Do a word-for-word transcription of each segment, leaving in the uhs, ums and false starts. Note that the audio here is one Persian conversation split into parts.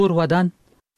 وطن.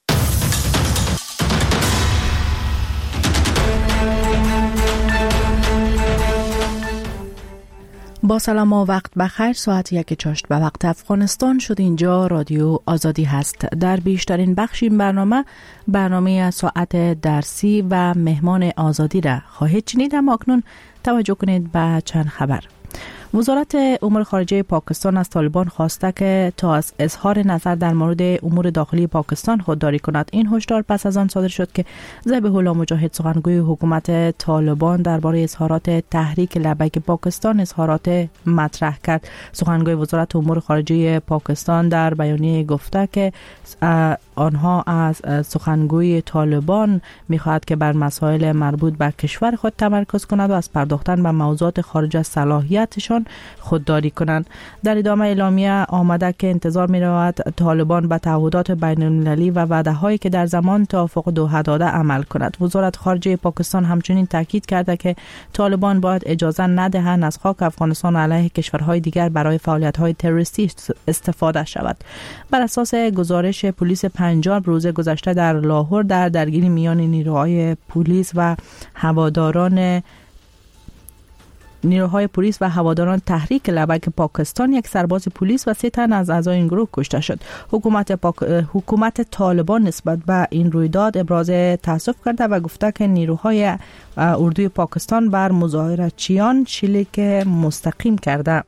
با سلام و وقت بخیر. ساعت یک چاشت به وقت افغانستان شد. اینجا رادیو آزادی هست. در بیشترین بخش این برنامه برنامه ساعت درسی و مهمان آزادی را خواهید شنید. اما اکنون توجه کنید به چند خبر. وزارت امور خارجه پاکستان از طالبان خواسته که تا از اظهار نظر در مورد امور داخلی پاکستان خودداری کند. این هشدار پس از آن صادر شد که ذبیح الله مجاهد، سخنگوی حکومت طالبان، درباره اظهارات تحریک لبیک پاکستان اظهارات مطرح کرد. سخنگوی وزارت امور خارجه پاکستان در بیانیه گفته که آنها از سخنگوی طالبان می‌خواهد که بر مسائل مربوط به کشور خود تمرکز کند و از پرداختن به موضوعات خارج از صلاحیتشان خودداری کنند. در ادامه اعلامیه آمده که انتظار می‌رود طالبان به تعهدات بین‌المللی و وعده‌هایی که در زمان توافق دوحه داده عمل کند. وزارت خارجه پاکستان همچنین تاکید کرده که طالبان باید اجازه ندهند از خاک افغانستان علیه کشورهای دیگر برای فعالیت‌های تروریستی استفاده شود. بر اساس گزارش پلیس پنجاب روز گذشته در لاهور در درگیری میان نیروهای پلیس و هواداران نیروهای پلیس و هواداران تحریک لبیک پاکستان یک سرباز پلیس و سه تن از اعضای این گروه کشته شد. حکومت پاک... حکومت طالبان نسبت به این رویداد ابراز تأسف کرده و گفته که نیروهای اردوی پاکستان بر مظاهراتچیان شلیک مستقیم کرده.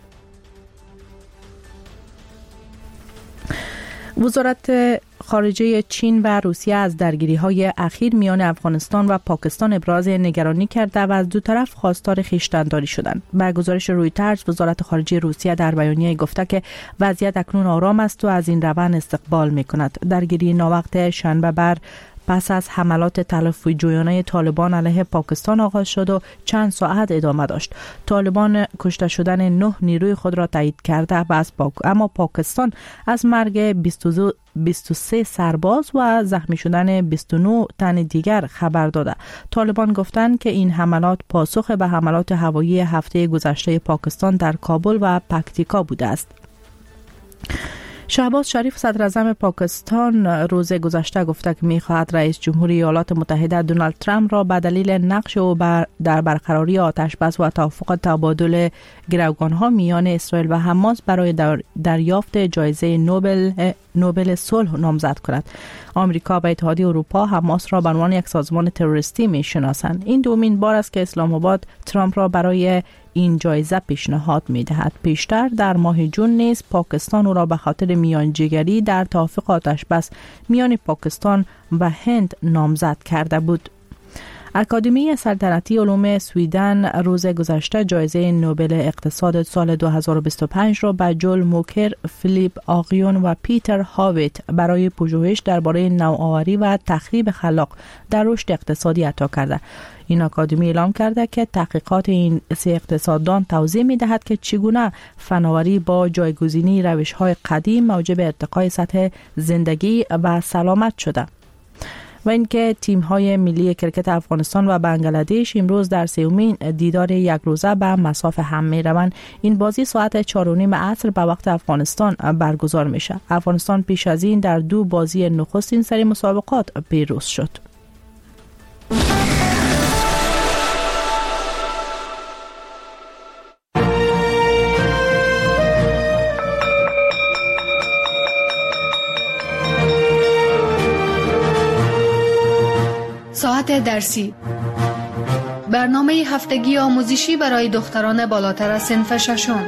وزارت خارجه چین و روسیه از درگیری‌های اخیر میان افغانستان و پاکستان ابراز نگرانی کرده و از دو طرف خواستار خویشتن‌داری شدند. با گزارش رویترز، وزارت خارجه روسیه در بیانیه گفته که وضعیت اکنون آرام است و از این روند استقبال می‌کند. درگیری ناوقت شنبه بر پس از حملات تلافی جویانه طالبان علیه پاکستان آغاز شد و چند ساعت ادامه داشت. طالبان کشته شدن نه نیروی خود را تایید کرده و از پاک... اما پاکستان از مرگ بیست و سه سرباز و زخمی شدن بیست و نه تن دیگر خبر داده. طالبان گفتند که این حملات پاسخ به حملات هوایی هفته گذشته پاکستان در کابل و پکتیکا بوده است. شهباز شریف، صدر اعظم پاکستان، روز گذشته گفته که می‌خواهد رئیس جمهوری ایالات متحده دونالد ترامپ را به دلیل نقش او بر در برقراری آتش‌بس و توافق تبادل گروگان‌ها میان اسرائیل و حماس برای در دریافت جایزه نوبل نوبل صلح نامزد کند. آمریکا و اتحادیه اروپا حماس را به عنوان یک سازمان تروریستی می‌شناسند. این دومین بار است که اسلام آباد ترامپ را برای این جایزه پیشنهاد می‌دهد. پیشتر در ماه جون نیز پاکستان او را به خاطر میانجیگری در توافق آتش‌بس میان پاکستان و هند نامزد کرده بود. اکادمی سلطنتی علوم سویدن روز گذشته جایزه نوبل اقتصاد سال دو هزار و بیست و پنج را به جول موکر، فیلیپ آقیون و پیتر هاویت برای پژوهش درباره نوآوری و تخریب خلاق در رشد اقتصادی عطا کرده. این اکادمی اعلام کرده که تحقیقات این سه اقتصاددان توضیح می‌دهد که چگونه فناوری با جایگزینی روش‌های قدیم موجب ارتقای سطح زندگی و سلامت شده. و اینکه تیم‌های ملی کرکت افغانستان و بنگلادش امروز در سومین دیدار یک روزه به مصاف هم می‌روند. این بازی ساعت چهار و نیم عصر به وقت افغانستان برگزار میشه. افغانستان پیش از این در دو بازی نخستین سری مسابقات پیروز شد. ساعت درسی، برنامه هفتگی آموزشی برای دختران بالاتر از صنف ششم.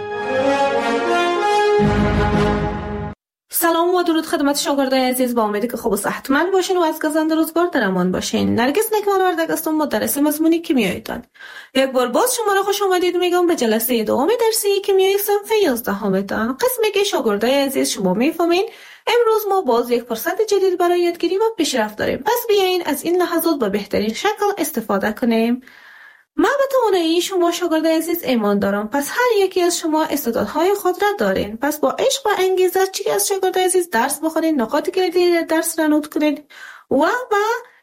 سلام و درود خدمت شاگردای عزیز، با امیدی که خوب و صحتمند باشین و از گزند روزگار در امان باشین. نرگس نکمانوردگ هستم، مدرس مضمون کیمیایتان. یک بار باز شما را خوش آمدید میگم به جلسه دوم درسی کیمیای صنف یازدهمتان. قسمی که شاگردای عزیز شما میفهمین امروز ما باز یک فرصت جدید برای یادگیری و پیشرفت داریم. پس بیاین از این لحظات به بهترین شکل استفاده کنیم. من به توانایی شما شاگرد عزیز ایمان دارم. پس هر یکی از شما استعدادهای خود را دارین. پس با عشق و انگیزه چی از شاگرد عزیز درس بخونید، نکات کلیدی درس را نوت کنید و با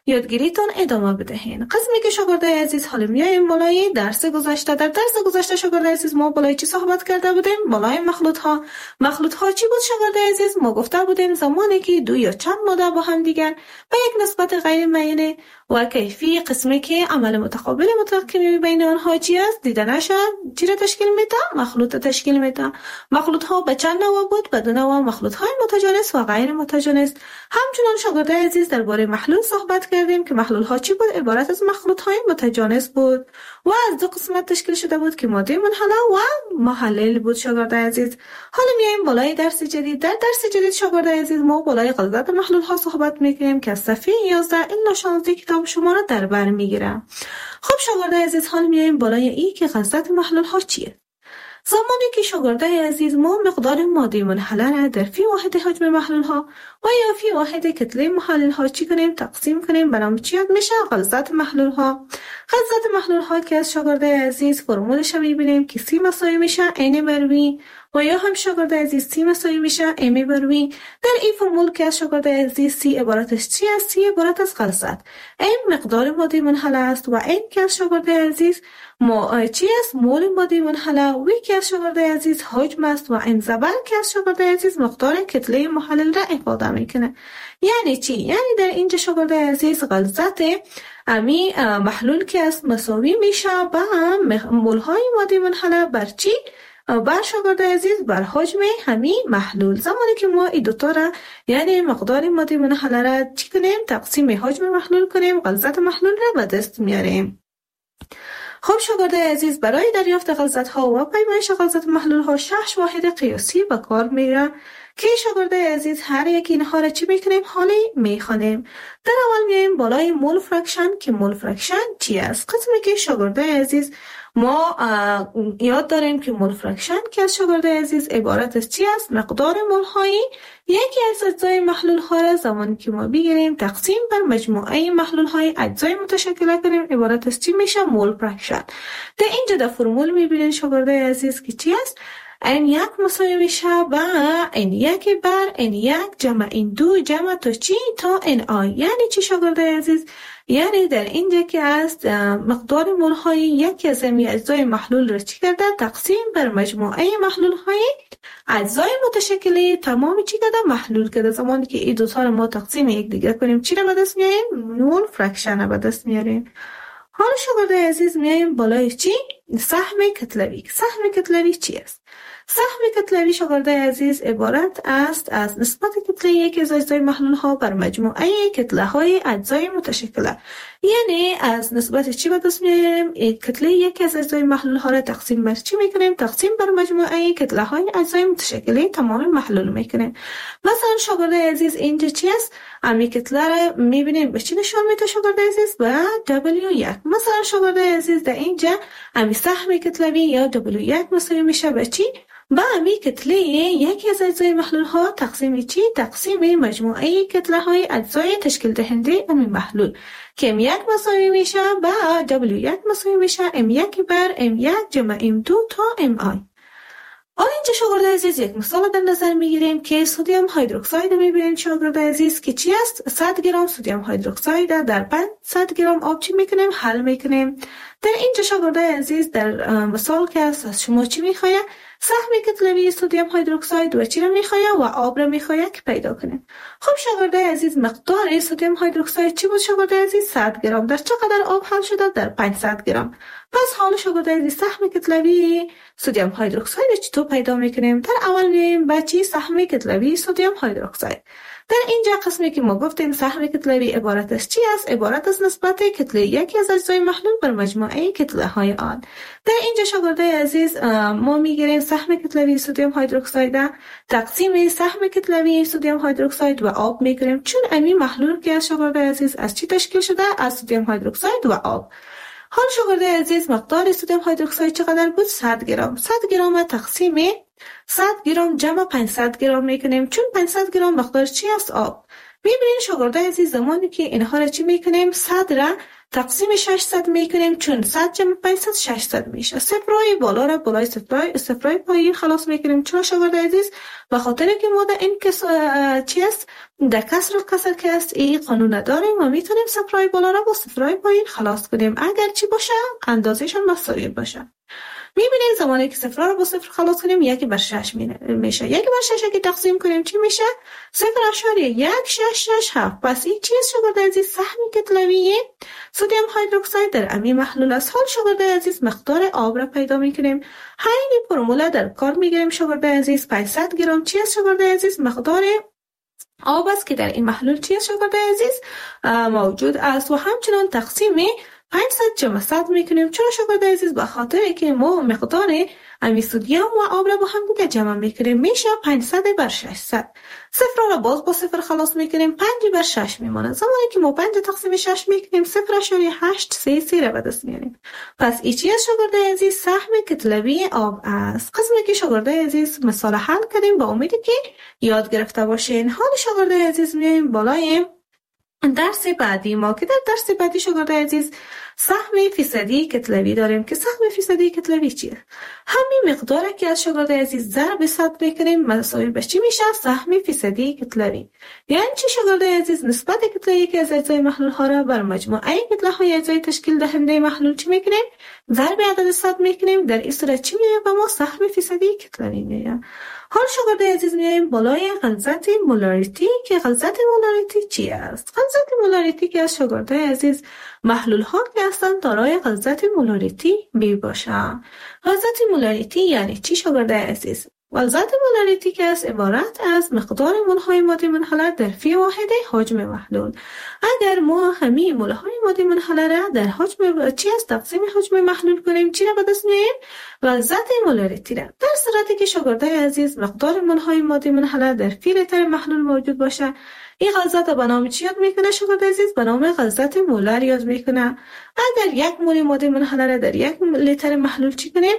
یادگیریتان ادامه بدهین. قسمی که شاگردای عزیز حالا میایم بالای درس گذشته. در درس گذشته شاگردای عزیز ما بالای چی صحبت کرده بودیم؟ بالای مخلوط ها. مخلوط ها چی بود شاگردای عزیز؟ ما گفته بودیم زمانی که دو یا چند ماده با هم دیگر به یک نسبت غیر معینه و کیفی قسمی که عمل متقابل مطلق که بین آنها چی است دیده نشد چی را تشکیل میده؟ مخلوط تشکیل میده. مخلوط ها به چند نوع بود؟ به دو نوع، مخلوط های متجانس و غیر متجانس. همچنان شاگردای عزیز درباره محلول صحبت کردیم که محلول ها چی بود؟ عبارت از مخلوط های متجانس بود و از دو قسمت تشکیل شده بود که ماده منحله و محلل بود شاگردای عزیز. حالا میایم بالای درس جدید. در درس جدید شاگردای عزیز ما بالای غلظت محلول ها صحبت میکنیم که از صفحه یازده الی شانزده کتاب شما را در بر میگیره. خب شاگردای عزیز حالا میایم بالای این که غلظت محلول ها چیه؟ زمانی که شاگردای عزیز ما مقدار ماده منحله را در فی واحد حجم محلول ها و یا فی واحد کتله محلول ها چی کنیم تقسیم کنیم به نام چی میشه؟ غلظت محلول ها. غلظت محلول ها که از شاگردای عزیز فرمولش میبینیم که سی مساوی میشه n بر v و یا هم شاگردای عزیز سی مساوی میشه m بر v. در این فرمول که از شاگردای عزیز سی عبارتش چی است؟ سی عبارت از غلظت. m مقدار ماده منحله است و n که از شاگردای عزیز ما چی است؟ مول ماده منحله. و که از شاگردای عزیز حجم است و n زبر که از شاگردای عزیز مقدار کتله محلل را افاده میکنه. یعنی چی؟ یعنی در اینجا شاگردای عزیز غلظت امی محلول که است مساوی میشه به مول های ماده منحله بر چی؟ بر شاگردای عزیز بر حجم همین محلول. زمانی که ما این دوتا را یعنی مقدار ماده منحله را چی کنیم؟ تقسیم حجم محلول کنیم، غلظت محلول را به دست میاریم. خب شاگردای عزیز برای دریافت غلظت ها و پیمایش غلظت محلول ها شش واحد قیاسی به کار میره که شاگردای عزیز هر یک اینها را چی میکنیم؟ حالی میخوانیم. در اول میایم بالای مول فرکشن که مول فرکشن چی است؟ قسمی که شاگردای عزیز ما یاد داریم که مول فرکشن که از شاگردای عزیز عبارت از چی است؟ مقدار مول هایی یکی از اجزای محلول ها را زمانی که ما بگیریم تقسیم بر مجموعه محلول های اجزای متشکل کنیم عبارت از چی میشه؟ مول فرکشن. در اینجا در فرمول میبینید شاگردای عزیز که چی است؟ این یک مساوی میشه با این یک بر این یک جمع این دو جمع تا چی؟ تا این آی. یعنی چی شاگردای عزیز؟ یعنی در اینجا که است مقدار مول های یکی از این اجزای محلول را چی کرده؟ تقسیم بر مجموعه محلول های اجزای متشکل تمام چی کرده؟ محلول کرده. زمانی که این دو تا ما تقسیم یک دیگر کنیم چی را به دست میاریم؟ مول فرکشن را به دست میاریم. حالا شاگردای عزیز میایم بالای چی؟ سهم کتلوی. سهم کتلوی چی است؟ سهم کتلوی شاگردای عزیز عبارت است از نسبت کتله یک از اجزای محلول ها بر مجموعه کتله های اجزای متشکله. یعنی از نسبت چی به دست میاریم؟ کتله یک از اجزای محلول ها را تقسیم بر چی میکنیم؟ تقسیم بر مجموعه کتله های اجزای متشکله تمام محلول میکنیم. مثلا شاگردای عزیز اینجا چی است؟ امی کتله را میبینیم به چی نشان میده شاگردای عزیز؟ به دبلیو یک. مثلا شاگردای عزیز در اینجا امی سهم کتلوی یا دبلیو یک مساوی میشه به چی؟ با امی کتله یکی از اجزای محلول ها تقسیم چی؟ تقسیم مجموعه کتله های اجزای تشکیل دهنده امی محلول که ام یک مساوی میشه با دبلیو یک مساوی میشه ام یک بر ام یک جمع ام دو تا ام آی. حالا اینجا شاگردای عزیز یک مثال در نظر میگیریم که سدیم هیدروکساید میبینید شاگردای عزیز که چی است؟ صد گرم سدیم هیدروکساید در پانصد گرم آب چی میکنیم؟ حل میکنیم. در اینجا شاگردای عزیز در مثال که است از شما چی میخواه؟ سهم کتلوی سدیم هیدروکساید و چی را میخواه و آب را میخواه که پیدا کنیم. خب شاگردای عزیز مقدار سدیم هیدروکساید چی بود شاگردای عزیز؟ صد گرم. در چقدر آب حل شده؟ در پانصد گرم. پس حالا شاگردای عزیز سهم کتلوی سدیم هیدروکساید چطور پیدا میکنیم؟ در اول میایم با چی؟ سهم کتلوی سدیم هیدروکساید. در اینجا قسمی که ما گفتیم سهم کتلوی عبارت از چی است؟ عبارت از نسبت کتله یکی از اجزای محلول بر مجموعه کتله های آن. در اینجا شاگردای عزیز ما میگیریم سهم کتلوی سدیم هیدروکساید تقسیم سهم کتلوی سدیم هیدروکساید و آب میگیریم، چون امی محلول که از شاگردای عزیز از چی تشکیل شده؟ از سدیم هیدروکساید و آب. حال شاگردای عزیز مقدار سدیم هیدروکساید چقدر بود؟ صد گرم. صد گرم تقسیم صد گرم جمع پانصد گرم میکنیم، چون پانصد گرم مقدار چی است؟ آب. میبینین شاگردای عزیز زمانی که اینها را چی میکنیم؟ صد را تقسیم ششصد میکنیم، چون صد جمع پانصد ششصد میشه. صفرای بالا را بالای صفرای صفرای پایین خلاص میکنیم. چرا شاگردای عزیز؟ به خاطر که ما در این کس چی است؟ در کسر کسر که است این قانون داریم و میتونیم صفرای بالا را با صفرای پایین خلاص کنیم اگر چی باشه؟ اندازه‌شان مساوی باشه. میبینیم زمانی که صفر رو با صفر خلاص کنیم یکی بر شش میشه. یکی بر شش که تقسیم کنیم چی میشه؟ صفر اشاریه یک شش شش هفت. پس این چیز شاگردای عزیز سهم کتلوی سدیم هیدروکساید در امی محلول است. حال شاگردای عزیز مقدار آب را پیدا میکنیم. همین فرمول در کار میگیریم شاگردای عزیز. پانصد گرم چی است شاگردای عزیز؟ مقدار آب است که در این محلول چی است شاگردای عزیز؟ موجود است و همچنان تقسیم پانصد جمع صد میکنیم. چرا شاگردای عزیز؟ به خاطر که ما مقدار امی سدیم و آب را با هم دیگه جمع میکنیم میشه پانصد بر ششصد. صفر را باز با صفر خلاص میکنیم، پنج بر شش میمونه. زمانی که ما پنج تقسیم شش میکنیم صفر اشاریه هشت سه سه را به دست میاریم. پس این چی است شاگردای عزیز؟ سهم کتلوی آب است. قسمی که شاگردای عزیز مثال حل کردیم با امیدی که یاد گرفته باشین. حال شاگردای عزیز میایم بالای درس بعدی ما که در درس بعدی شاگردای عزیز سهم فیصدی کتلوی داریم که سهم فیصدی کتلوی چیه؟ همین مقداره که از شاگردای عزیز ضرب صد میکنیم مساوی به چی میشه؟ سهم فیصدی کتلوی. یعنی چی شاگردای عزیز؟ نسبت کتلویی که از اجزای محلول ها را بر مجموعه کتله های اجزای تشکیل دهنده محلول چی میکنیم؟ ضرب عدد صد میکنیم. در این صورت چی میشه؟ به ما سهم فیصدی کتلوی میشه. حال شاگردای عزیز میایم بالای غلظت مولاریتی که غلظت مولاریتی چی است؟ غلظت مولاریتی که از شاگردای عزیز محلول ها که هستند دارای غلظت مولاریتی می باشند. غلظت مولاریتی یعنی چی شاگردای عزیز؟ غلظت مولاریتی که از عبارت از مقدار مولهای ماده منحله در فی واحد حجم محلول. اگر ما همین مولهای ماده منحله را در حجم چی است تقسیم حجم محلول کنیم چی را به دست میاریم؟ غلظت مولاریتی را. در صورتی که شاگردای عزیز مقدار مولهای ماده منحله در فی لیتر محلول موجود باشه این غلظت به نام چی یاد میکنه شاگردای عزیز؟ به نام غلظت مولر یاد میکنه. اگر یک مول ماده منحله را در یک لیتر محلول چی کنیم؟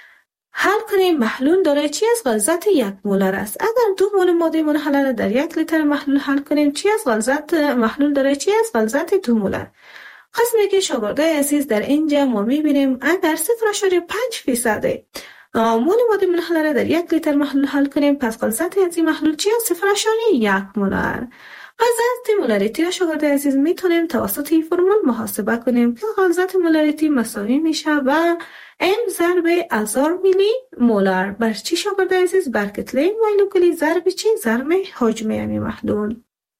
حل کنیم محلول دارای چی از غلظت یک مولر است. اگر دو مول ماده منحله را در یک لیتر محلول حل کنیم چی از غلظت محلول دارای چی از غلظت دو مولر. قسمی که شاگردای عزیز در اینجا ما میبینیم اگر صفر اشاریه پنج فیصد مول ماده منحله را در یک لیتر محلول حل کنیم پس غلظت از این محلول چی از صفر اشاریه یک مولر. غلظت مولاریتی را شاگردای عزیز میتونیم توسط این فرمول محاسبه کنیم که غلظت مولاریتی مساوی میشه و ام ضرب هزار میلی مولر بر چی شاگردای عزیز؟ بر کتله مولکولی ضرب چی؟ ضرب حجم امی محلول.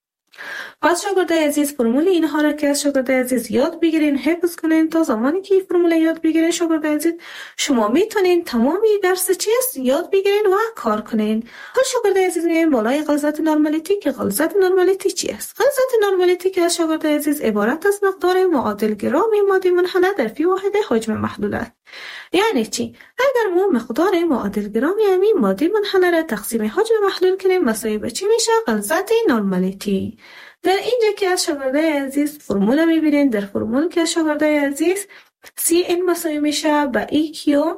پس شاگردای عزیز فرمول اینها را که از شاگردای عزیز یاد بگیرین حفظ کنین تا زمانی که فرمول یاد بگیرین شاگردای عزیز شما میتونین تمامی درس چی است یاد بگیرین و کار کنین. حال شاگردای عزیز میایم بالای غلظت نرمالیتی که غلظت نرمالیتی چی است؟ غلظت نرمالیتی که از شاگردای عزیز عبارت از مقدار معادل گرام ماده منحله در فی واحد حجم محلول است. یعنی چی؟ اگر ما مقدار معادل گرام یعنی ماده منحله را تقسیم حجم محلول کنیم مساوی به چی میشه؟ غلظت نرمالیتی. در اینجا که از شاگردای عزیز فرمول میبینین در فرمول که از شاگردای عزیز سی این مساوی میشه به ای کیو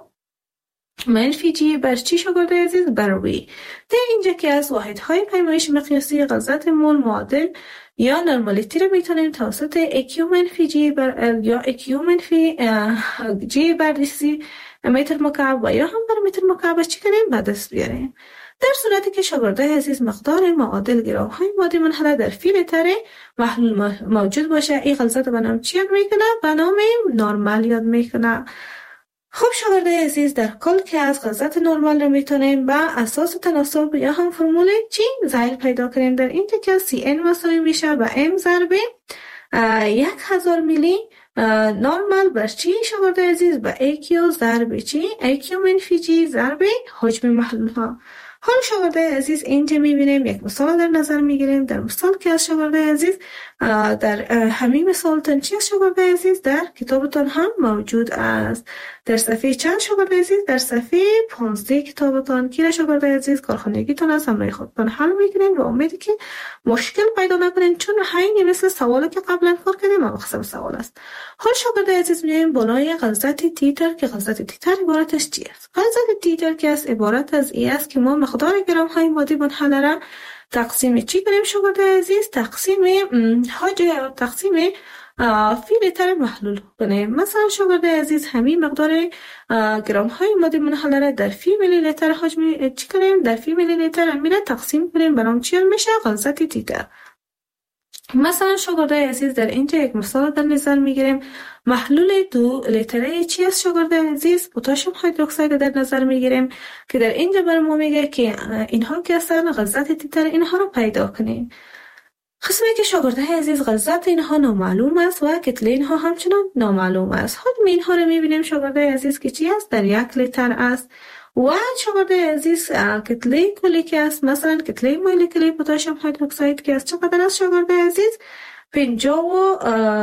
منفی جی بر چی شاگردای عزیز؟ بر وی. در اینجا که از واحدهای پیمایش مقیاسی غلظت مول معادل یا نرمالیتی رو میتونیم توسط ایکیو منفی جی بر یا ایکیو منفی جی بر سی متر مکعب و یا هم بر متر مکعب چی کنیم به دست بیاریم. در صورتی که شاگردای عزیز مقدار معادل گرام های ماده منحله در فی لیتر محلول موجود باشه این غلظت به نام چی یاد میکنه؟ به نام نرمال یاد میکنه. خب شاگردای عزیز در کل که از غلظت نرمال رو میتونیم به اساس تناسب یا هم فرمول چی ظاهر پیدا کنیم. در اینجا که سی ان مساوی میشه به ام ضرب یک هزار میلی نرمال بر چی شاگردای عزیز؟ به ایکیو ضرب چی؟ ایکیو منفی جی ضرب حجم محلول ها. حال شاگردای عزیز اینجا میبینیم یک مثال در نظر میگیریم. در مثال که از شاگردای عزیز در همین مثال تنچی از شاگردای عزیز در کتابتان هم موجود است. در صفحه چند شاگردای عزیز؟ در صفحه پانزده کتابتان که شاگردای عزیز کارخانگیتان از همراه خودتان حل میکنین و امیدی که مشکل پیدا نکنین چون همین مثل سوالی که قبلا کار کردیم مقصد سوال است. حال شاگردای عزیز میایم بالای غلظت تیتر که غلظت تیتر عبارتش چی است؟ غلظت تیتر که از عبارت از ای است که ما مقدار گرم های ماده منحله را تقسیم چی کنیم شاگرد عزیز؟ تقسیم حاج تقسیم فی لیتر محلول کنیم. مثلا شاگرد عزیز همین مقدار گرم های ماده منحله را در فی میلی لیتر حجم چی کنیم؟ در فی میلی لیتر امیره تقسیم کنیم برام چی میشه؟ غلظت تیتر. مثلا شاگرد عزیز در اینجا یک مثال در نظر میگیریم. محلول دو لیتره چی است شاگرد عزیز؟ پتاسیم هیدروکساید در نظر میگیریم که در اینجا بر ما میگه که اینها که هستن غلظت تیتر اینها رو پیدا کنیم. قسمی که شاگرد عزیز غلظت اینها نامعلوم است و کتله اینها همچنان نامعلوم است. حجم اینها رو میبینیم شاگرد عزیز که چی است؟ در یک لیتر است. و شاگرد عزیز کتله کلی که است، مثلا کتله مولکولی پتاسیم هیدروکساید که است چقدر است شاگرد عزیز؟ پنجاه و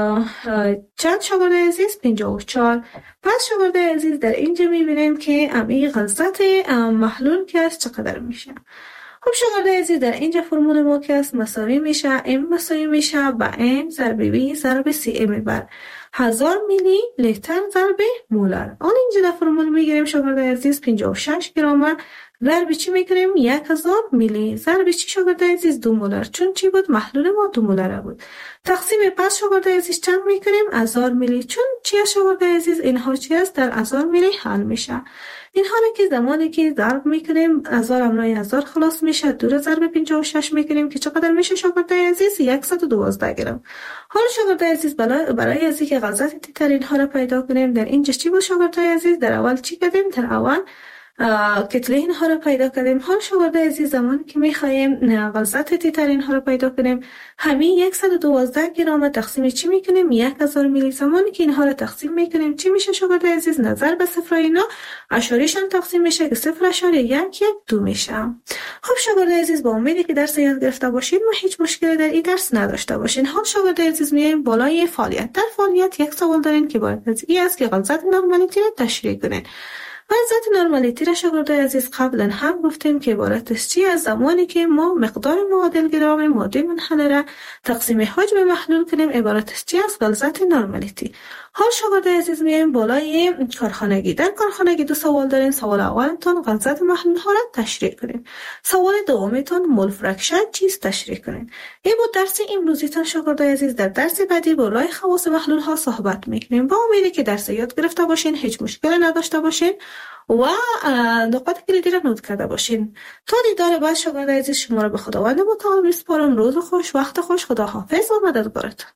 چند شاگرد عزیز؟ پنجاه و چهار. پس شاگرد عزیز در اینجا میبینیم که امی غلظت محلول که است چقدر میشه. خب شاگرد عزیز در اینجا فرمول ما که است مساوی میشه ام مساوی میشه با ام ضرب وی ضرب سی ام بر هزار میلی لیتر ضرب مولر. آن اینجا در فرمول میگیریم شاگرد عزیز پنجاه و شش گرم ضرب چی میکنیم؟ یک هزار میلی ضرب چی شاگرد عزیز؟ دو مولر. چون چی بود؟ محلول ما دو مولر بود. تقسیم پس شاگرد عزیز چند میکنیم؟ هزار میلی. چون چی است شاگرد عزیز؟ اینها چی است؟ در هزار میلی حل میشه. اینها را که زمانی که ضرب میکنیم هزار امرای هزار خلاص میشه، دو ضرب پنجاه و شش میکنیم که چقدر میشه شاگرد عزیز؟ صد و دوازده گرم. حالا شاگرد عزیز برای از اینکه غلظت تیتر اینها را پیدا کنیم در اینجا چی بود شاگرد عزیز؟ در اول چی کردیم؟ در اول کتله اینها رو پیدا کردیم. حال شاگرد عزیز زمانی که میخوایم غلظت تیتر اینها رو پیدا کنیم همین صد و دوازده گرم تقسیم چی میکنیم؟ یک هزار میلی. زمانی که اینها رو تقسیم میکنیم چی میشه شاگرد عزیز؟ نظر به صفر اینا اشاریشان تقسیم میشه که صفر اشاری یک یک دو میشه. خب شاگرد عزیز با امیدی که درس یاد گرفته باشید و هیچ مشکلی در این درس نداشته باشین. حال شاگرد عزیز میایم بالای فعالیت. در فعالیت یک سوال دارین که باید از این است که غلظت نرمالیتی رو تشریح کنین. غلظت نرمالیتی را شاگرد عزیز قبلا هم گفتیم که عبارت است چی؟ از زمانی که ما مقدار معادل گرام ماده منحله را تقسیم حجم محلول کنیم عبارت است چی؟ از غلظت نرمالیتی. حال شاگرد عزیز میایم بالای کارخانگی. در کارخانگی دو سوال دارین. سوال اولتون غلظت محلول ها را تشریح کنین. سوال دومیتون مول فرکشن چیست تشریح کنین. این بود درس امروزیتون شاگرد عزیز. در درس بعدی بالای خواص محلول ها صحبت میکنیم. با امیدی که درس یاد گرفته باشین، هیچ مشکلی نداشته باشین و نقاط کلیدی را نوت کرده باشین. تا دیدار بعد شاگرد عزیز شما را به خداوند متعال میسپارم. روز خوش، وقت خوش، خدا حافظ و مددگارتون.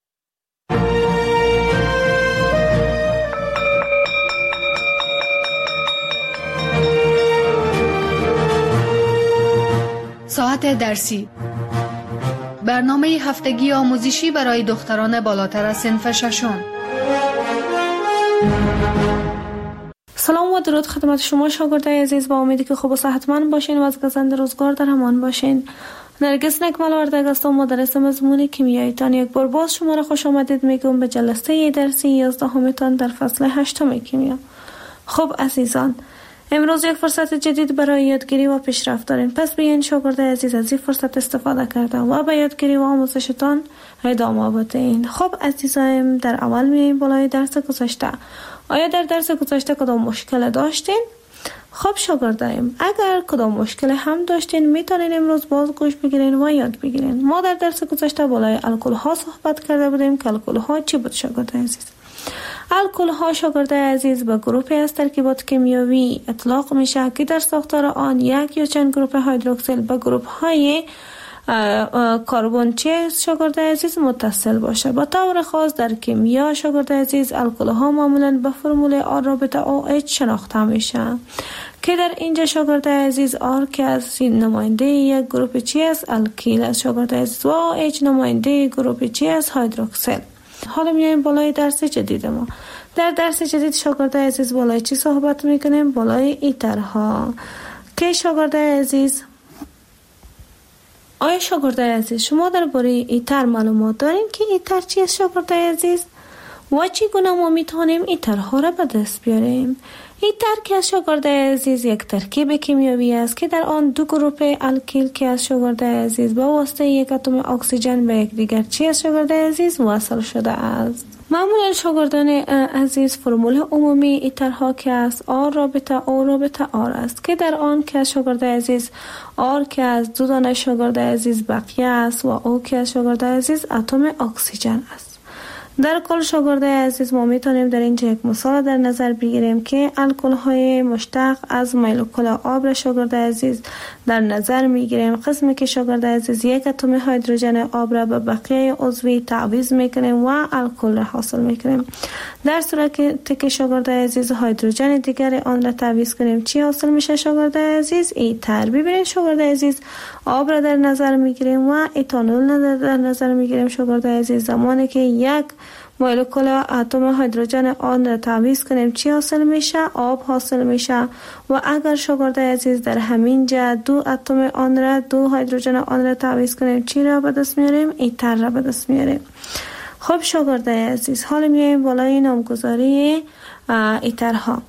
ساعت درسی، برنامه هفتگی آموزشی برای دختران بالاتر از صنف ششم. سلام و درود خدمت شما شاگرد عزیز. با امیدی که خوب و صحتمند باشین و از گزند روزگار در امان باشین. نرگس نکمل وردگ هستم، مدرس مضمون کیمیاییتان. یک بار باز شما را خوش آمدید میگم به جلسه درسی یازدهمتان در فصل هشتم کیمیا. خب عزیزان، امروز یک فرصت جدید برای یادگیری و پیشرفت داریم. پس بیاین شاگرد عزیز از این فرصت استفاده کرده و به یادگیری و آموزشتان ادامه بدین. خب عزیزان، در اول میایم بالای درس گذشته. آیا در درس گذشته کدام مشکل داشتین؟ خب شاگردایم، اگر کدام مشکل هم داشتین میتونین امروز باز گوش بگیرین و یاد بگیرین. ما در درس گذشته بالای الکل ها صحبت کرده بودیم که الکل ها چی بود شاگرد عزیز؟ الکل ها شاگرد عزیز به گروهی از ترکیبات کیمیایی اطلاق میشه که در ساختار آن یک یا چند گروه هیدروکسیل به گروه های کربن چه شاگرد عزیز متصل باشه. با طور خاص در کیمیا شاگرد عزیز الکل ها معمولا به فرمول آر رابطه او اچ شناخته میشه که در اینجا شاگرد عزیز آر که از نماینده یک گروه چی است الکیل است شاگرد عزیز و اچ نماینده گروه چی است هیدروکسیل. حالا میایم بالای درس جدید ما. در درس جدید شاگرد عزیز بالای چی صحبت میکنیم؟ بالای ایترها که شاگرد عزیز، آیا شاگرد عزیز شما درباره ایتر معلومات دارین که ایتر چیست شاگرد عزیز؟ و چگونه ما میتونیم ایترها را به دست بیاریم؟ این ترکیب از شاگردای عزیز یک ترکیب کیمیایی است که در آن دو گروه الکیل که از شاگردای عزیز با واسطه یک اتم اکسیژن به یک دیگر چی از شاگردای عزیز وصل شده است. معمولا شاگردان عزیز فرمول عمومی ایترها که است آر رابطه او رابطه آر است که در آن که از شاگردای عزیز آر که از دو دانه شاگردای عزیز بقیه است و او که از شاگردای عزیز اتم اکسیژن است. در کل شاگردای عزیز ما میتونیم در اینجا یک مثال در نظر بگیریم که الکل های مشتق از مولکول آب را شاگردای عزیز در نظر میگیریم. قسمی که شاگردای عزیز یک اتم هیدروژن آب را به بقیه عضوی تعویض میکنیم و الکل را حاصل میکنیم. در صورتی که شاگردای عزیز هیدروژن دیگر آن را تعویض کنیم چی حاصل میشه شاگردای عزیز؟ ایتر. ببینید شاگردای عزیز آب را در نظر میگیریم و ایتانول در نظر میگیریم شاگردای عزیز. زمانی که یک مولکول اتم هیدروژن آن را تعویض کنیم چی حاصل میشه؟ آب حاصل میشه. و اگر شاگردای عزیز در همین جا دو اتم آن را دو هیدروژن آن را تعویض کنیم چی را به دست میاریم؟ ایتر را به دست میاریم. خب شاگردای عزیز حالا میایم بالای نامگذاری ایترها.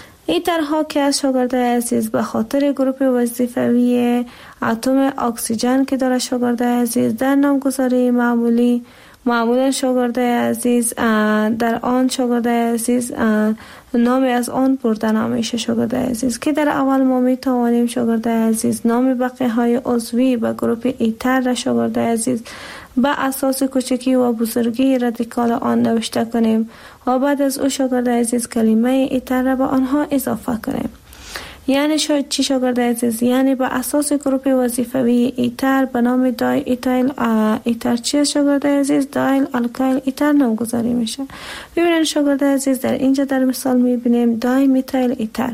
ایترها که از شاگردای عزیز به خاطر گروه وظیفوی اتم اکسیژن که داره شاگردای عزیز در نامگذاری معمولی معمولا شاگردای عزیز در آن شاگردای عزیز نامی از آن برده نمیشه شاگردای عزیز که در اول ما می توانیم شاگردای عزیز نام بقیه های عضوی به گروه ایتر را شاگردای عزیز به اساس کوچکی و بزرگی رادیکال آن نوشته کنیم و بعد از او شاگردای عزیز کلمه ایتر را به آنها اضافه کنیم. یعنی شاید چی شاگردای عزیز؟ یعنی به اساس گروه وظیفوی ایتر به نام دای ایتایل ایتر چی شاگردای عزیز؟ دایل الکایل ایتر نامگذاری میشه. ببینید شاگردای عزیز در اینجا در مثال میبینیم دای میتایل ایتر.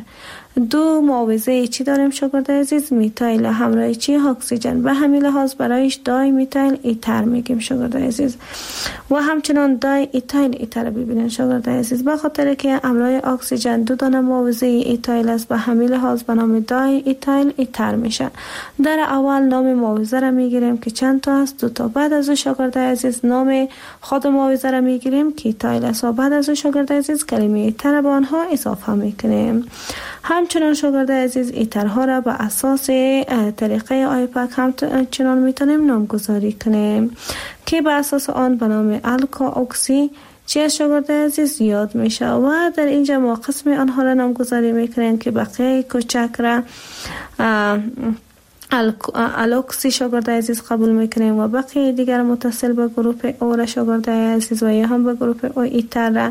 دو معاوضه چی داریم شاگردای عزیز؟ میتایل همراه چی؟ اکسیژن. به همین لحاظ برایش دای میتایل ایتر میگیم شاگردای عزیز. و همچنان دای ایتایل ایتر ببینید شاگردای عزیز به خاطر که همراه اکسیژن دو دانه معاوضه ایتایل است به همین لحاظ به نام دای ایتایل ایتر میشه. در اول نام معاوضه را میگیریم که چند تا است؟ دو تا. بعد از او شاگردای عزیز نام خود معاوضه را میگیریم که ایتایل است و بعد از او شاگردای عزیز کلمه ایتر به آنها اضافه میکنیم. همچنان شاگردای عزیز ایترها را به اساس طریقه آیپک همچنان میتونیم نامگذاری کنیم که به اساس آن به نام الکا اکسی چی شاگردای عزیز یاد میشه و در اینجا ما قسم آنها را نامگذاری میکنیم که بقیه کوچک را الوکسی شاگردای عزیز قبول میکنیم و بقیه دیگر متصل به گروه او را شاگردای عزیز و یا هم به گروه او ایتر را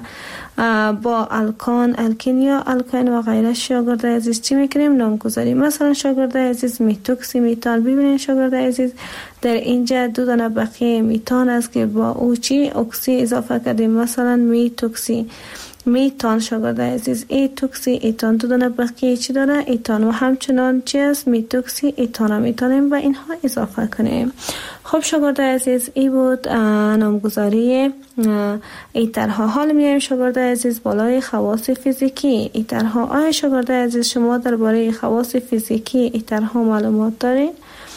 با الکان الکین یا الکاین و غیره شاگردای عزیز چی میکنیم؟ نامگذاری. مثلا شاگردای عزیز میتوکسی میتان. ببینید شاگردای عزیز در اینجا دو دانه بقیه میتان است که با او چی اکسی اضافه کردیم. مثلا میتوکسی میتان شاگردای عزیز ایتوکسی ایتان دو دانه بقیه چی داره؟ ایتان. و همچنان چی است؟ میتوکسی ایتان میتونیم و اینها اضافه کنیم. خب شاگردای عزیز ای بود نامگذاری ایترها. حال میایم شاگردای عزیز بالای خواص فیزیکی ایترها. آیا شاگردای عزیز شما درباره خواص فیزیکی ایترها معلومات دارید؟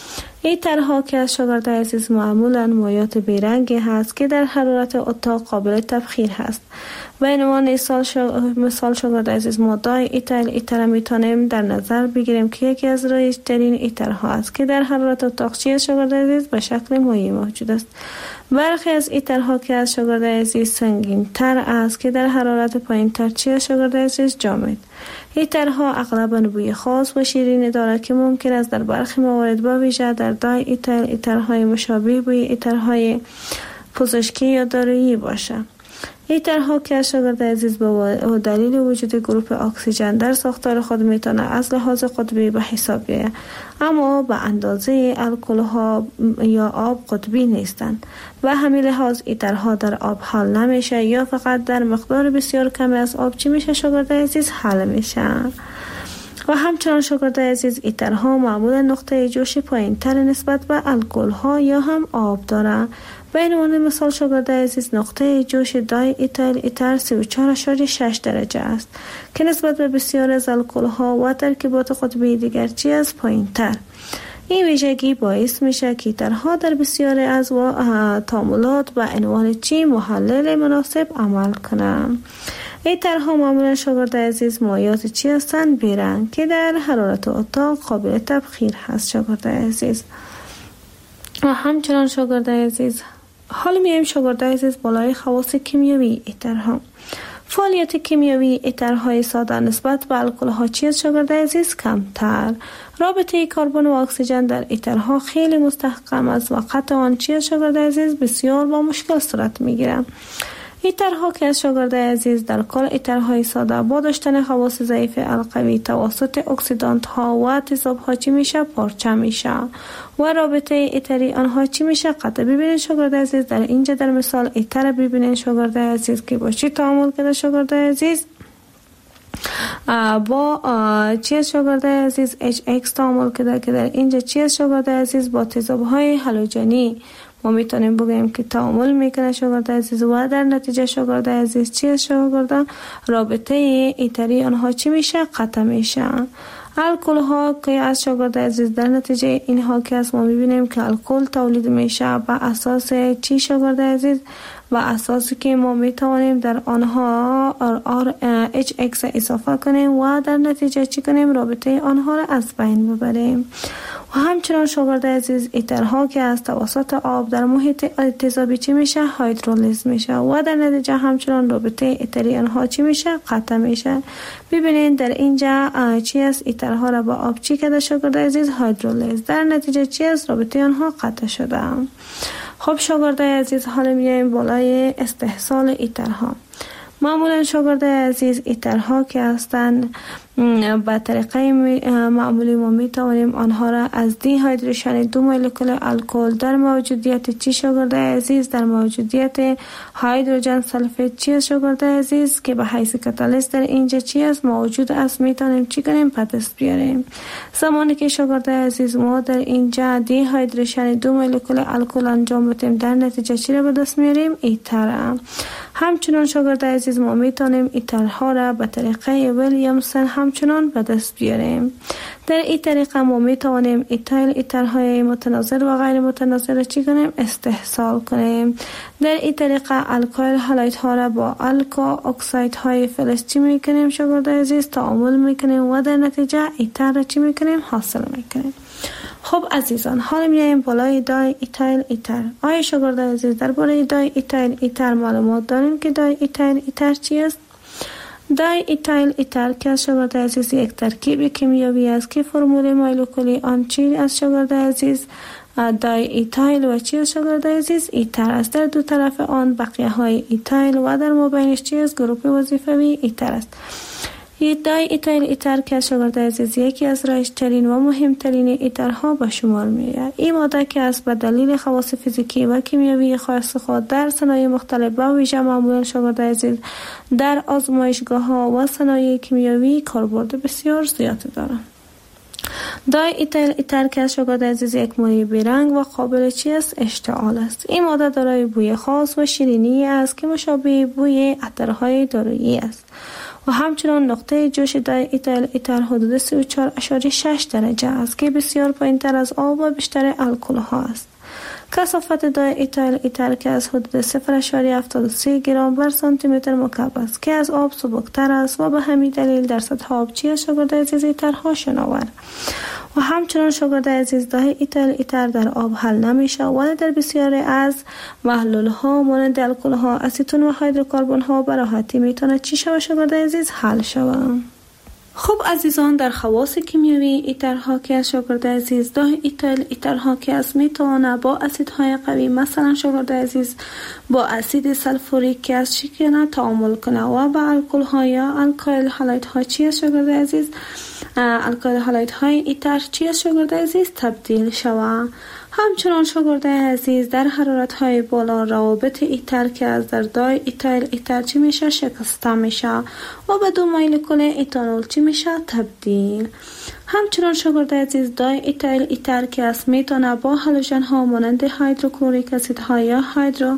ایترها که از شاگردای عزیز معمولا مایات بیرنگی هست که در حرارت اتاق قابل تبخیر هست. به عنوان مثال شاگردای عزیز ما دای ایتایل ایتر میتونیم در نظر بگیریم که یکی از رایج‌ترین ایترها است که در حرارت اتاق چی شاگردای عزیز به شکل مایع موجود است. برخی از ایترها که از شاگردای عزیز سنگین تر است که در حرارت پایین تر چی شاگردای عزیز جامد. ایترها اغلباً بوی خاص و شیرینی دارد که ممکن است در برخی موارد با ویژه در دای ایتایل ایترهای مشابه بوی ایترهای پزشکی یا دارویی باشه. ایترها که از شاگردای عزیز به دلیل وجود گروه اکسیژن در ساختار خود میتونه از لحاظ قطبی به حساب بیاید اما به اندازه الکل ها یا آب قطبی نیستند. و همین لحاظ ایترها در آب حل نمیشه یا فقط در مقدار بسیار کمی از آب چی میشه شاگردای عزیز حل میشه. و همچنان شاگردای عزیز ایترها معمولا نقطه جوش پایین تر نسبت به الکل ها یا هم آب داره. به عنوان مثال شاگردای عزیز نقطه جوش دای ایتایل ایتر سی و چهار ممیز شش درجه است که نسبت به بسیار از الکل ها و ترکیبات قطبی دیگر چی است پایین تر. این ویژگی باعث میشه که ایترها در بسیاری از تعاملات به عنوان چی محلل مناسب عمل کنند. ایترها معمولا شاگرد عزیز مایعات چی هستند؟ بیرنگ که در حرارت اتاق قابل تبخیر هست شاگرد عزیز. و همچنان شاگرد عزیز حالا میایم شاگرد عزیز بالای خواص کیمیایی ایترها. فعالیت کیمیایی ایترهای ساده نسبت به الکل‌ها چی است شاگرد عزیز؟ کمتر. رابطه کربن و اکسیژن در ایترها خیلی مستحکم است و قطع آن چی است شاگرد عزیز؟ بسیار با مشکل صورت میگیرد. ایترها که از شاگرد عزیز در کل ایترهای ساده با داشتن خواص ضعیف القوی توسط اکسیدانت ها و تیزاب ها چی میشه؟ پارچه میشه و رابطه ایتری آنها چی میشه؟ قطع. ببینید شاگرد عزیز در اینجا در مثال ایتر ببینید شاگرد عزیز که با چی تعامل کرده شاگرد عزیز؟ با چی از شاگرد عزیز؟ اچ ایکس تعامل کرده که در اینجا چی از شاگرد عزیز؟ با تیزاب های هالوژنی ما میتونیم بگیم که تعامل میکنه شاگرد عزیز و در نتیجه شاگرد عزیز چی است شاگرد؟ رابطه ایتری آنها چی میشه؟ قطع میشه. الکل ها که از شاگرد عزیز در نتیجه اینها که از ما میبینیم که الکل تولید میشه با اساس چی شاگرد عزیز؟ و اساسی که ما میتوانیم در آنها آر اچ ایکس اضافه کنیم و در نتیجه چی کنیم؟ رابطه آنها را از بین ببریم. و همچنان شاگرد عزیز ایترها که از توسط آب در محیط تیزابی چی میشه؟ هیدرولیز میشه و در نتیجه همچنان رابطه ایتری آنها چی میشه؟ قطع میشه. ببینید در اینجا چی است؟ ایترها را با آب چی کرده شاگرد عزیز؟ هیدرولیز. در نتیجه چی است؟ رابطه آنها قطع شده. خب شاگرد عزیز حالا میایم بالای استحصال ایترها. معمولا شاگرد عزیز ایترها که هستند به طریقه معمولی ما میتوانیم آنها را از دی هیدریشن دو مولکول الکل در موجودیت چی شاگرد عزیز؟ در موجودیت هیدروژن سلفید چی شاگرد عزیز که به حیث کاتالیست در اینجا چی است موجود است میتونیم چی کنیم؟ به دست بیاریم. زمانی که شاگرد عزیز ما در اینجا دی هیدریشن دو مولکول الکل انجام بدیم در نتیجه چی را به دست میاریم؟ ایتر. همچنان شاگرد عزیز ما میتونیم ایترها را به طریقه ویلیامسون همچنان به دست بیاریم. در این طریقه ما میتوانیم ایتایل ایترهای متناظر و غیر متناظر را چی کنیم؟ استحصال کنیم. در این طریقه الکایل هالایت ها را با الکا اکساید های فلز چی میکنیم شاگرد عزیز؟ تعامل میکنیم و در نتیجه ایتر را چی میکنیم؟ حاصل میکنیم. خب عزیزان حالا میایم بالای دای ایتایل ایتر. آیا شاگرد عزیز درباره دای ایتایل ایتر معلومات داریم که دای ایتایل ایتر چی است؟ دای ایتایل ایتر که از شاگرد عزیز یک ترکیب کیمیایی است که فرمول مولکولی آن چی از شاگرد عزیز؟ دای ایتایل و چی از شاگرد عزیز؟ ایتر است. در دو طرف آن بقیه های ایتایل و در مابینش چی است؟ گروپ وظیفوی ایتر است. دای ایتایل ایتر که شاگرد عزیز یکی از رایج‌ترین و مهمترین ایترها به شمار میآید. این ماده که است به دلیل خواص فیزیکی و کیمیایی خاص خود در صنایع مختلف به ویژه معمولا شاگرد عزیز در آزمایشگاه ها و صنایع کیمیایی کاربرد بسیار زیاد دارد. دای ایتایل ایتر که شاگرد عزیز یک مایع بیرنگ و قابل چی است؟ اشتعال است. این ماده دارای بوی خاص و شیرینی است که مشابه بوی عطرهای دارویی است. و همچنان نقطه جوش دای ایتایل ایتر حدود سی و چهار ممیز شش درجه است که بسیار پایین‌تر از آب و بیشتر الکل ها است. کثافت دای ایتایل ایتر که از حدود صفر ممیز هفتاد و سه گرم بر سانتی متر مکعب است که از آب سبکتر است و به همین دلیل در سطح آبچی شاگرد عزیز ایترها شناور. و همچنان شاگرد عزیز دای ایتایل ایتر در آب حل نمیشه ولی در بسیاری از محلول ها مانند الکل ها، اسیتون و هیدروکربن ها به راحتی میتونه چی شود شاگرد عزیز؟ حل شود. خب عزیزان در خواص کیمیایی ایترها که از شاگرد عزیز دای ایتایل ایترها که از میتونه با اسیدهای قوی مثلا شاگرد عزیز با اسید سلفوریک که از شکر تعامل کنه و با الکل ها یا الکایل هالایت ها چی از شاگرد عزیز الکایل هالایت های ایتر چی از شاگرد عزیز تبدیل شود. همچنان شاگرد عزیز در حرارت های بالا روابط ایتر که از در دای ایتایل ایتر چی میشه؟ شکسته میشه و به دو مولکول ایتانول چی میشه؟ تبدیل. همچنان شاگرد عزیز دای ایتایل ایتر که از میتونه با هالوژن ها مانند هیدروکلوریک اسید ها یا هیدرو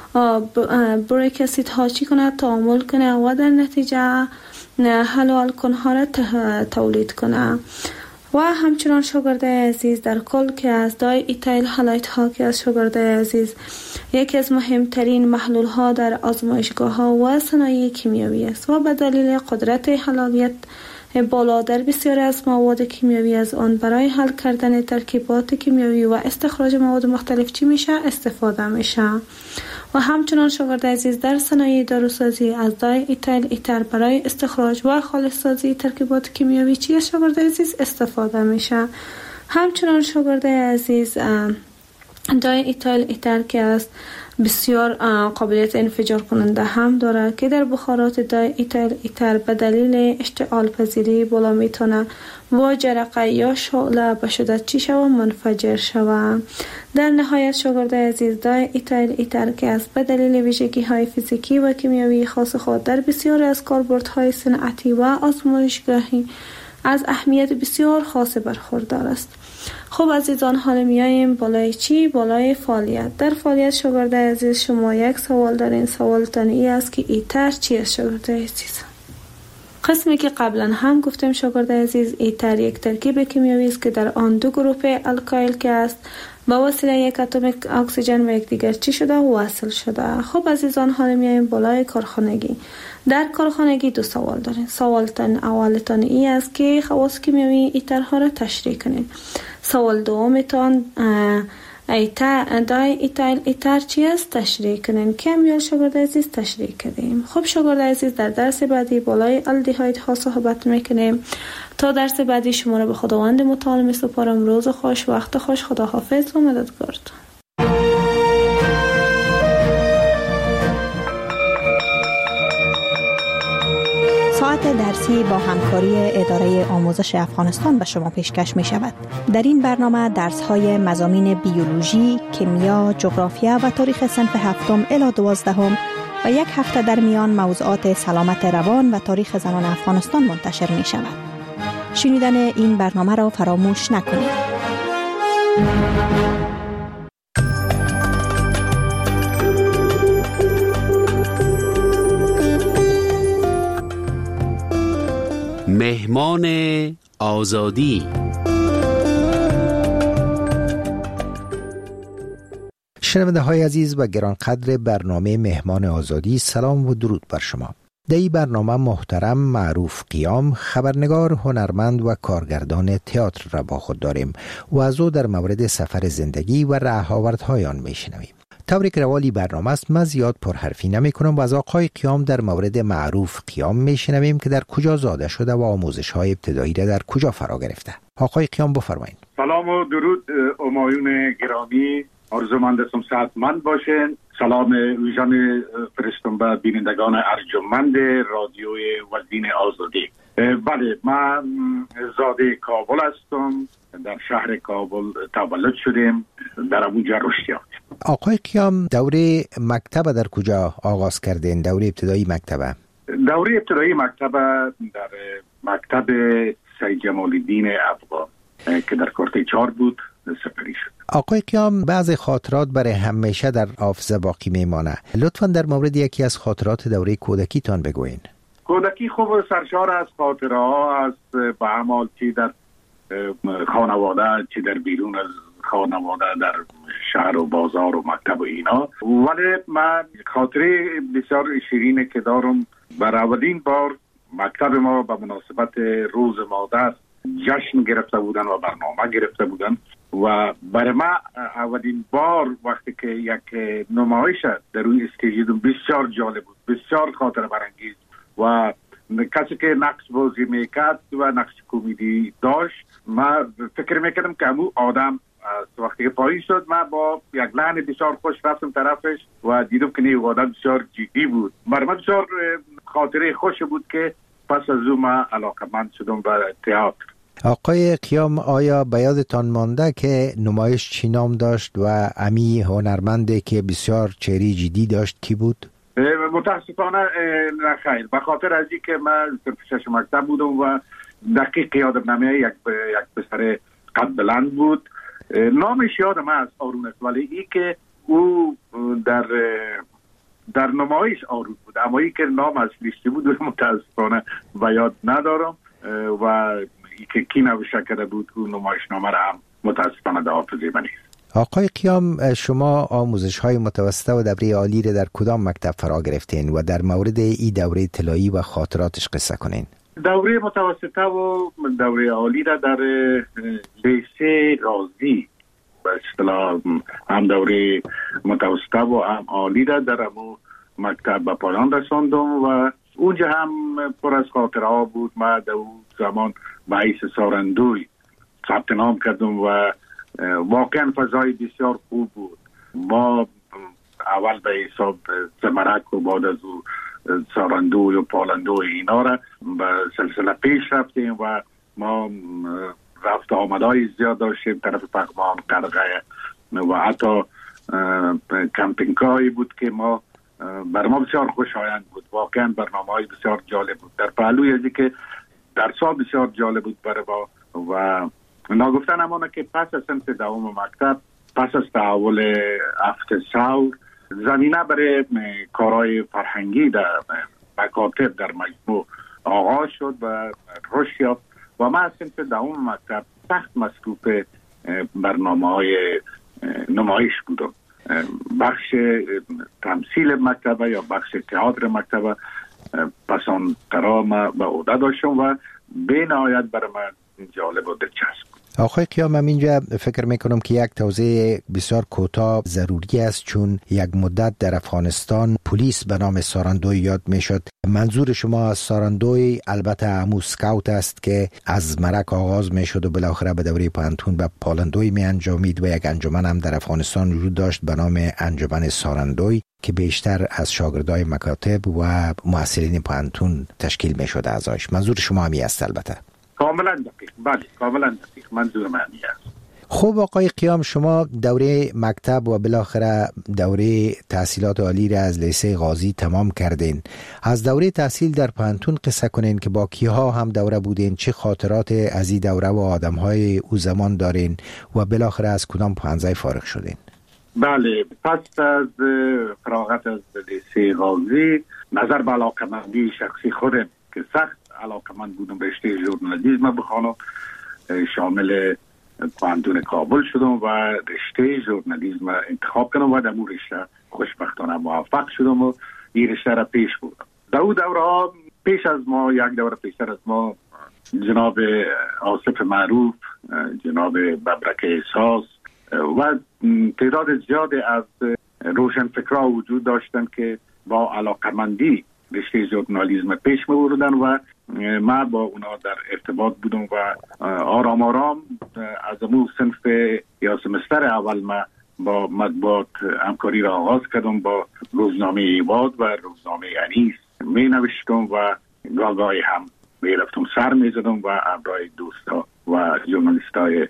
بوریک اسید ها چی کنه؟ تعامل کنه و در نتیجه هالو الکن ها را تولید کنه. و همچنان شاگردای عزیز در کل که از دای ایتایل هالایت ها که از شاگردای عزیز یکی از مهمترین محلول ها در آزمایشگاه ها و صنایع کیمیایی است و به دلیل قدرت حلالیت بالا در بسیاری از مواد کیمیایی از آن برای حل کردن ترکیبات کیمیایی و استخراج مواد مختلف چی میشه استفاده میشه. و همچنان شاگرد عزیز در صنایع داروسازی از دای ایتایل ایتر برای استخراج و خالص سازی ترکیبات کیمیایی چی از شاگرد عزیز استفاده میشه. همچنان شاگرد عزیز دای ایتایل ایتر که است بسیار قابلیت انفجار کننده هم داره که در بخارات دای ایتایل ایتر به دلیل اشتعال پذیری بالا میتونه و جرقه یا شعله به شدت چی شوه منفجر شوه. در نهایت شاگرد عزیز دای ایتایل ایتر که است به دلیل ویژگی های فیزیکی و کیمیایی خاص خود در بسیاری از کاربردهای صنعتی و آزمایشگاهی از اهمیت بسیار خاص برخوردار است. خب عزیزان حالا میاییم بالای چی؟ بالای فعالیت. در فعالیت شاگرد عزیز شما یک سوال دارین. سوالتان ای است که ایتر چی است شاگرد عزیز؟ قسمی که قبلا هم گفتیم شاگرد عزیز ایتر یک ترکیب کیمیایی است که در آن دو گروه الکایل که است با وسیله یک اتم اکسیژن و یکدیگر چی شده وصل شده. خب عزیزان حالا میاییم بالای کارخانگی. در کارخانگی دو سوال دارین. سوالتان اولتان ای است که خواص کیمیایی ایترها را تشریح کنین. سوال دومتان ایتر دای ایتایل ایتر چی است تشریح کنین که امیال شاگرد عزیز تشریح کردیم. خب شاگرد عزیز در درس بعدی بالای الدیهاید ها صحبت میکنیم. تا درس بعدی شما را به خداوند متعال میسپارم. روز خوش، وقت خوش، خداحافظ و مددگارتون. ساعت درسی با همکاری اداره آموزش افغانستان به شما پیشکش می شود. در این برنامه درس های مضامین بیولوژی، کیمیا، جغرافیا و تاریخ صنف هفتم الی دوازدهم و یک هفته در میان موضوعات سلامت روان و تاریخ زنان افغانستان منتشر می شود. شنیدن این برنامه را فراموش نکنید. مهمان آزادی. شنونده های عزیز و گرانقدر برنامه مهمان آزادی، سلام و درود بر شما. در این برنامه محترم معروف قیام، خبرنگار، هنرمند و کارگردان تئاتر را با خود داریم و از او در مورد سفر زندگی و رهاوردهای آن میشنویم. طوری که روالی برنامه است من زیاد پرحرفی نمی کنم و از آقای قیام در مورد معروف قیام میشنویم که در کجا زاده شده و آموزش های ابتدایی را در کجا فرا گرفته. آقای قیام بفرمایید. سلام و درود همایون گرامی، آرزومند هستم صحتمند باشین. سلام ویژن فرستم به بینندگان ارجمند رادیوی وزین آزادی. بله، من زاده کابل هستم. در شهر کابل تولد شدیم، در اونجا رشد یافتیم. آقای قیام دوره مکتب در کجا آغاز کردین؟ دوره ابتدایی مکتب؟ دوره ابتدایی مکتب در مکتب سید جمال الدین افغان که در کارت چهار بود سپری شد. آقای قیام بعض خاطرات برای همیشه در حافظه باقی میمانه. لطفاً در مورد یکی از خاطرات دوره کودکیتان بگوین. کودکی خوب سرشار از خاطره ها است، به عمل چی در خانواده چی در بیرون از خانواده، در شهر و بازار و مکتب و اینا. ولی من خاطره بسیار شیرینه که دارم. بر اولین بار مکتب ما به مناسبت روز مادر جشن گرفته بودن و برنامه گرفته بودن و برای ما اولین بار وقتی که یک نمایش در روی استیج دیدم بسیار جالب بود، بسیار خاطره برانگیز و کسی که نقش بازی میکرد و نقش کمدی داشت، من فکر میکردم که همون آدم است. وقتی که پایین شد من با یک لحن بسیار خوش رفتم طرفش و دیدم که نه، آدم بسیار جدی بود. برای من بسیار خاطره خوش بود که پس از اون من علاقمند شدم به تئاتر. آقای قیام، آیا به یادتان مانده که نمایش چی نام داشت و امی هنرمنده که بسیار چهره جدی داشت کی بود؟ متاسفانه نه خیر، به خاطر از این که من شش مکتب بودم و دقیق یادم نمیاد. یک یک پسر قد بلند بود، نامش یادم است، آرون است، ولی ای که او در در نمایش آرون بود، اما ای که نام اصلیش بود متاسفانه به یاد ندارم. و که کی نوشته کرده بود اون نمایشنامه را هم متاسفانه در حافظه من نیست. آقای قیام، شما آموزش های متوسطه و دوره عالی را در کدام مکتب فرا گرفتین و در مورد این دوره طلایی و خاطراتش قصه کنین؟ دوره متوسطه و دوره عالی را در لیسه غازی به اصطلاح هم دوره متوسطه و هم عالی را در امو مکتب به پایان رساندم و اونجا هم پر از خاطره ها بود. ما در اون زمان به حیث سارندوی ثبت نام کردم و واقعا فضای بسیار خوب بود. ما اول به حساب زمرک و بعد از او سارندوی و پالندوی اینا را به سلسله پیش رفتیم و ما رفت آمدهای زیاد داشتیم طرف پغمان، قرقه و حتی کمپینگ هایی بود که ما بر ما بسیار خوشایند بود. واقعا برنامه های بسیار جالب بود. در پهلوی ازی که درس ها بسیار جالب بود برای ما و ناگفتن همانه که پس از سنف دوم مکتب، پس از تحول هفت ثور، زمینه برای کارهای فرهنگی در مکاتب در مجموع آغاز شد و رشد یافت و من از سنف دوم مکتب سخت مصروف برنامه های نمایش بودم. بخش تمثیل مکتبه یا بخش تئاتر مکتبه پسان ترام به عهده داشتم و به نهایت برای من جالب و دلچسب. آقای قیام، من اینجا فکر میکنم که یک توضیح بسیار کوتاه ضروری است، چون یک مدت در افغانستان پلیس به نام سارندوی یاد میشد. منظور شما از سارندوی البته همون سکاوت است که از مرک آغاز میشد و بالاخره به دوره پانتون به پالندوی می انجامید و یک انجمن هم در افغانستان وجود داشت به نام انجمن سارندوی که بیشتر از شاگردای مکاتب و محصلین پانتون تشکیل میشد اعضایش. منظور شما همی است البته؟ کاملا دقیق. بله کاملا دقیق. منظور معنی است. خب آقای قیام، شما دوره مکتب و بالاخره دوره تحصیلات عالی را از لیسه غازی تمام کردین. از دوره تحصیل در پانتون قصه کنین که با کیها هم دوره بودین، چه خاطرات از این دوره و آدمهای او زمان دارین و بالاخره از کدام پانزه فارغ شدین؟ بله، پس از فراغت از لیسه غازی نظر به علاقمندی شخصی خودم که سخت علاقمند بودم رشته ژورنالیسم بخوانم، شامل پانتون کابل شدم و رشته ژورنالیسم انتخاب کردم و در اون رشته خوشبختانه موفق شدم و این رشته را پیش بردم. در اون دوره ها پیش از ما، یک دوره پیشتر از ما، جناب آصف معروف، جناب ببرک احساس و تعداد زیاد از روشنفکرها وجود داشتن که با علاقمندی رشته ژورنالیسم پیش می‌بردن و ما با اونا در ارتباط بودم و آرام آرام از امو صنف یا سمستر اول ما با مطبوعات همکاری را آغاز کردم. با روزنامه ایواد و روزنامه انیس می نوشتم و گاهی هم می رفتم سر می زدم و همراه دوستا و ژورنالیستای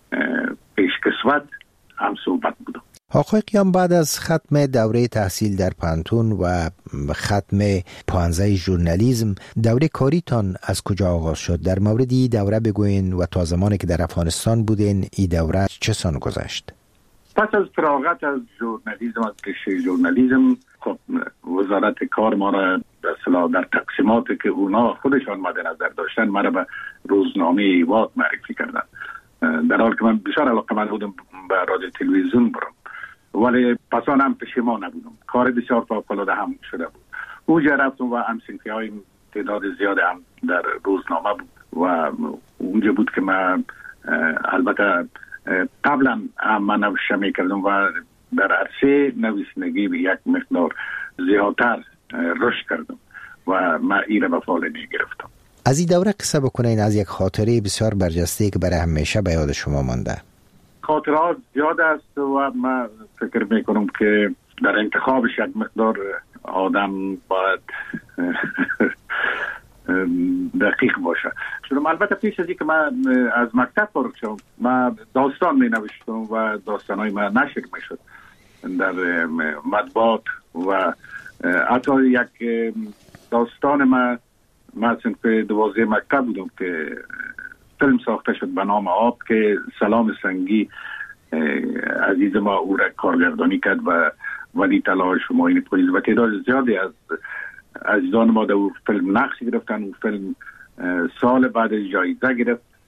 پیشکسوت هم صحبت بودم. آقای قیام، بعد از ختم دوره تحصیل در پانتون و ختم پانزه ژورنالیسم، دوره کاریتان از کجا آغاز شد؟ در مورد این دوره بگوین و تا زمانی که در افغانستان بودین این دوره چه سان گذشت؟ پس از فراغت از ژورنالیسم، از رشته ژورنالیسم، خب وزارت کار ما را به اصطلاح در تقسیماتی که اونا خودشان مد نظر داشتن ما را به روزنامه ایواد معرفی کردن، در حال که من بسیار علاقه‌مند بودم به رادیو تلویزیون برم، ولی پسان هم پشیمان نبودم. کار بسیار فوق‌العاده هم شده بود. اونجا رفتم و همسنفی های تعداد زیاد هم در روزنامه بود و اونجا بود که من البته قبلا هم من نوشته می کردم و در عرصه نویسندگی به یک مقدار زیادتر رشد کردم و من ایره به فعال می گرفتم. از این دوره قصه بکنین، از یک خاطره بسیار برجسته که برای همیشه به یاد شما مانده. خاطرات زیاد است و من فکر میکنم که در انتخابش یک مقدار آدم باید دقیق باشه. چون البته پیش از اینکه من از مکتب فارغ شدم من داستان می نوشتم و داستانهای من نشر می شد در مطبوعات و حتی یک داستان من من صنف دوازده مکتب بودم که فیلم ساخته شد به نام آب که سلام سنگی عزیز ما او را کارگردانی کرد و ولی تلاش شماین پلیس و تعداد زیادی از عزیزان ما در او فیلم نقش گرفتن. او فیلم سال بعد جایزه گرفت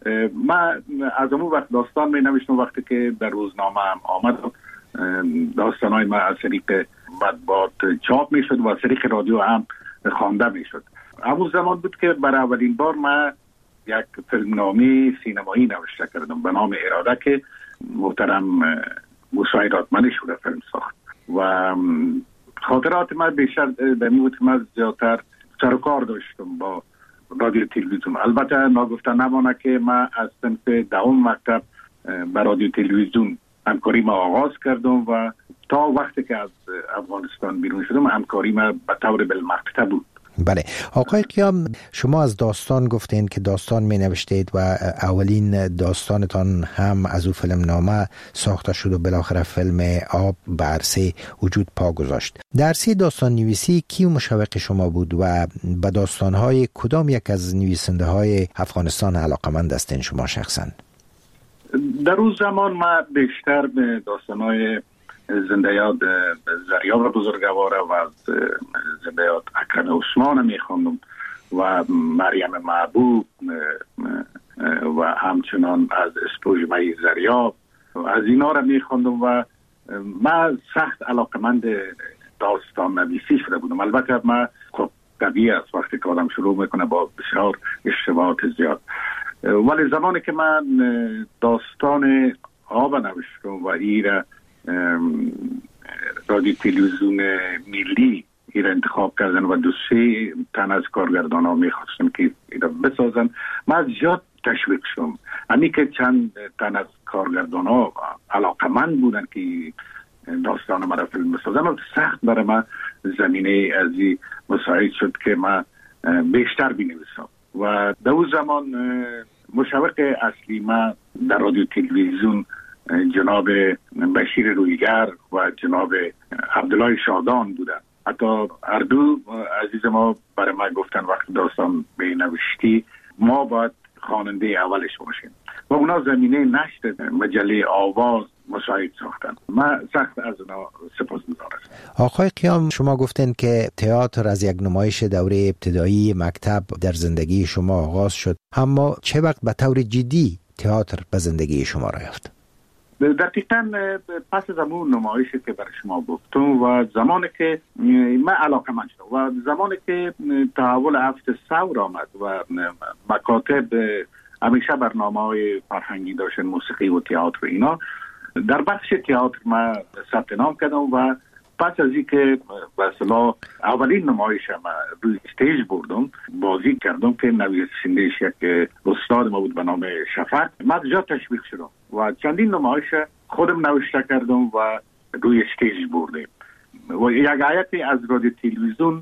من از اون وقت داستان می نوشتم، وقتی که در روزنامه هم آمد داستانهای من از طریق مطبوعات چاپ می شد و از طریق رادیو هم خوانده می شد. همون زمان بود که برای اولین بار من یک فیلمنامه سینمایی نوشته کردم به نام اراده که محترم موسی رادمنی شده فیلم ساخت و خاطرات من بیشتر در این بود که من زیادتر سر و کار داشتم با رادیو تلویزیون. البته ناگفته نمانه که من از صنف دهم مکتب با رادیو تلویزیون همکاری ما آغاز کردم و تا وقتی که از افغانستان بیرون شدم همکاری ما به طور بالمقطع بود. بله آقای قیام، شما از داستان گفتین که داستان می نوشتید و اولین داستانتان هم از او فیلم نامه ساخته شد و بالاخره فیلم آب به عرصه وجود پا گذاشت. در عرصه داستان نویسی کی مشوق شما بود و به داستانهای کدام یک از نویسنده های افغانستان علاقمند هستین شما شخصا؟ در اون زمان ما بیشتر به داستانهای زنده یاد زریاب بزرگوار و از زنده یاد اکرم عثمان میخوندم و مریم محبوب و همچنان از اسپوژمه زریاب از اینا را میخوندم و من سخت علاقمند داستان نویسی شده بودم. البته من خب طبیعی است وقتی که آدم شروع میکنه با بسیار اشتباهات زیاد، ولی زمانی که من داستان آب نوشتم و ایره رادیو تلویزیون ملی ایره انتخاب کردن و دو سه تن از کارگردان ها میخواستن که ایره بسازن، من زیاد تشویق شدم. همین که چند تن از کارگردان ها علاقمند بودن که داستان مرا فیلم بسازن و سخت برای من زمینه ازی مساعد شد که من بیشتر بنویسم و در اون زمان مشوق اصلی من در رادیو تلویزیون جناب بشیر رویگر و جناب عبدالله شادان بودن. حتی هر دو عزیز ما برای ما گفتن وقت داستان بنوشتی ما باید خواننده اولش باشیم و اونا زمینه نشر مجله آواز مساعد ساختن. من سخت از اونا سپاسگزار هستم. آقای قیام، شما گفتین که تئاتر از یک نمایش دوره ابتدایی مکتب در زندگی شما آغاز شد، اما چه وقت به طور جدی تئاتر به زندگی شما را یافت؟ دقیقاً پس از اون نمایشی که برای شما گفتم و زمانی که من علاقه من شدم و زمانی که تحول هفت ثور آمد و مکاتب همیشه برنامه‌های فرهنگی داشتن، موسیقی و تئاتر اینا، در بخش تئاتر من ثبت نام کردم و پس از اینکه به اصطلاح اولین نمایش ما روی استیج بردم بازی کردم که نویسنده‌اش یک استاد ما بود به نام شفق، من زیاد تشویق شدم و چندین نمایش خودم نوشته کردم و روی استیج بردیم و یک هیئتی از رادیو تلویزیون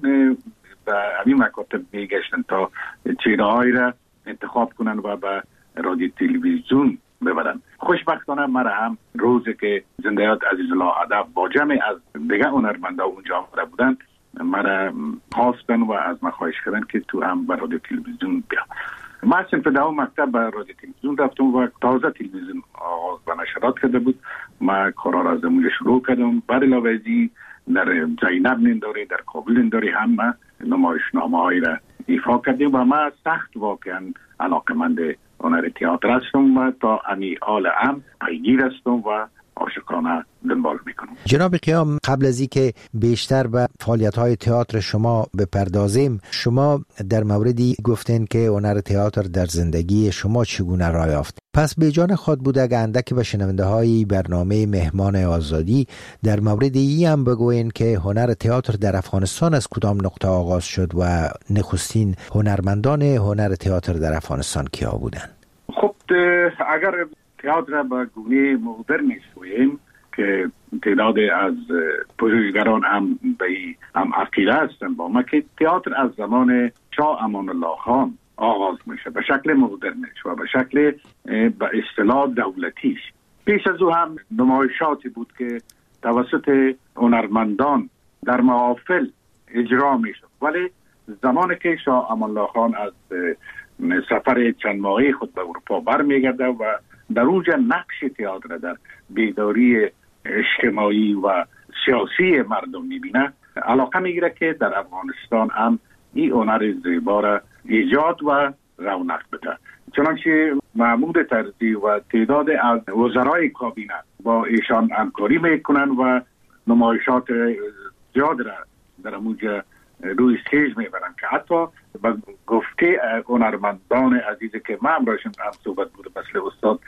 به همین مکاتب میگشتن تا چهره‌هایی را انتخاب کنن و به رادیو تلویزیون ببرن. خوشبختانه مرا هم روزی که زنده یاد عزیزالله ادب با جمع از دیگه هنرمندا اونجا آمده بودن مرا خواستن و از من خواهش کردن که تو هم به رادیو تلویزیون بیا. من صنف دهم مکتب به رادیو تلویزیون رفتم و تازه تلویزیون آغاز به نشرات کرده بود. من کارا را از اونجا شروع کردم. بر علاوه ازی در زینب ننداری، در کابل ننداری هم من نمایشنامه‌هایی را ایفا کردیم و من سخت واقعا علاقه‌مند هنر تئاتر هستم و تا امی آل هم پیگیر هستم و عاشقانه دنبال میکنم. جناب قیام، قبل از اینکه بیشتر به فعالیت‌های تئاتر شما بپردازیم، شما در موردی گفتین که هنر تئاتر در زندگی شما چگونه راه یافت. پس به جان خود بود اگه اندکی به شنونده‌های برنامه مهمان آزادی در مورد این هم بگوین که هنر تئاتر در افغانستان از کدام نقطه آغاز شد و نخستین هنرمندان هنر تئاتر در افغانستان کیا بودند؟ خب اگر تئاتر با گونه مدرن شویم که تعداد از پژوهشگران هم به هم عقیده هستند با ما که تئاتر از زمان شاه امان الله خان آغاز میشه به شکل مدرنش و به شکل به اصطلاح دولتیش. پیش از او هم نمایشاتی بود که توسط هنرمندان در محافل اجرا میشد، ولی زمانی که شاه امان الله خان از سفر چند ماهه خود به اروپا برمیگرده و در اونجا نقش تئاتر در بیداری اجتماعی و سیاسی مردم میبینه، علاقه میگیره که در افغانستان هم این هنر زیبا را ایجاد و رونق بده. چنانچه محمود طرزی و تعداد از وزرای کابینه با ایشان همکاری میکنن و نمایشات زیاد را در اونجا روی استیج میبرن که حتی با گفته هنرمندان عزیزی که من همراهشون هم صحبت بود، مثل استاد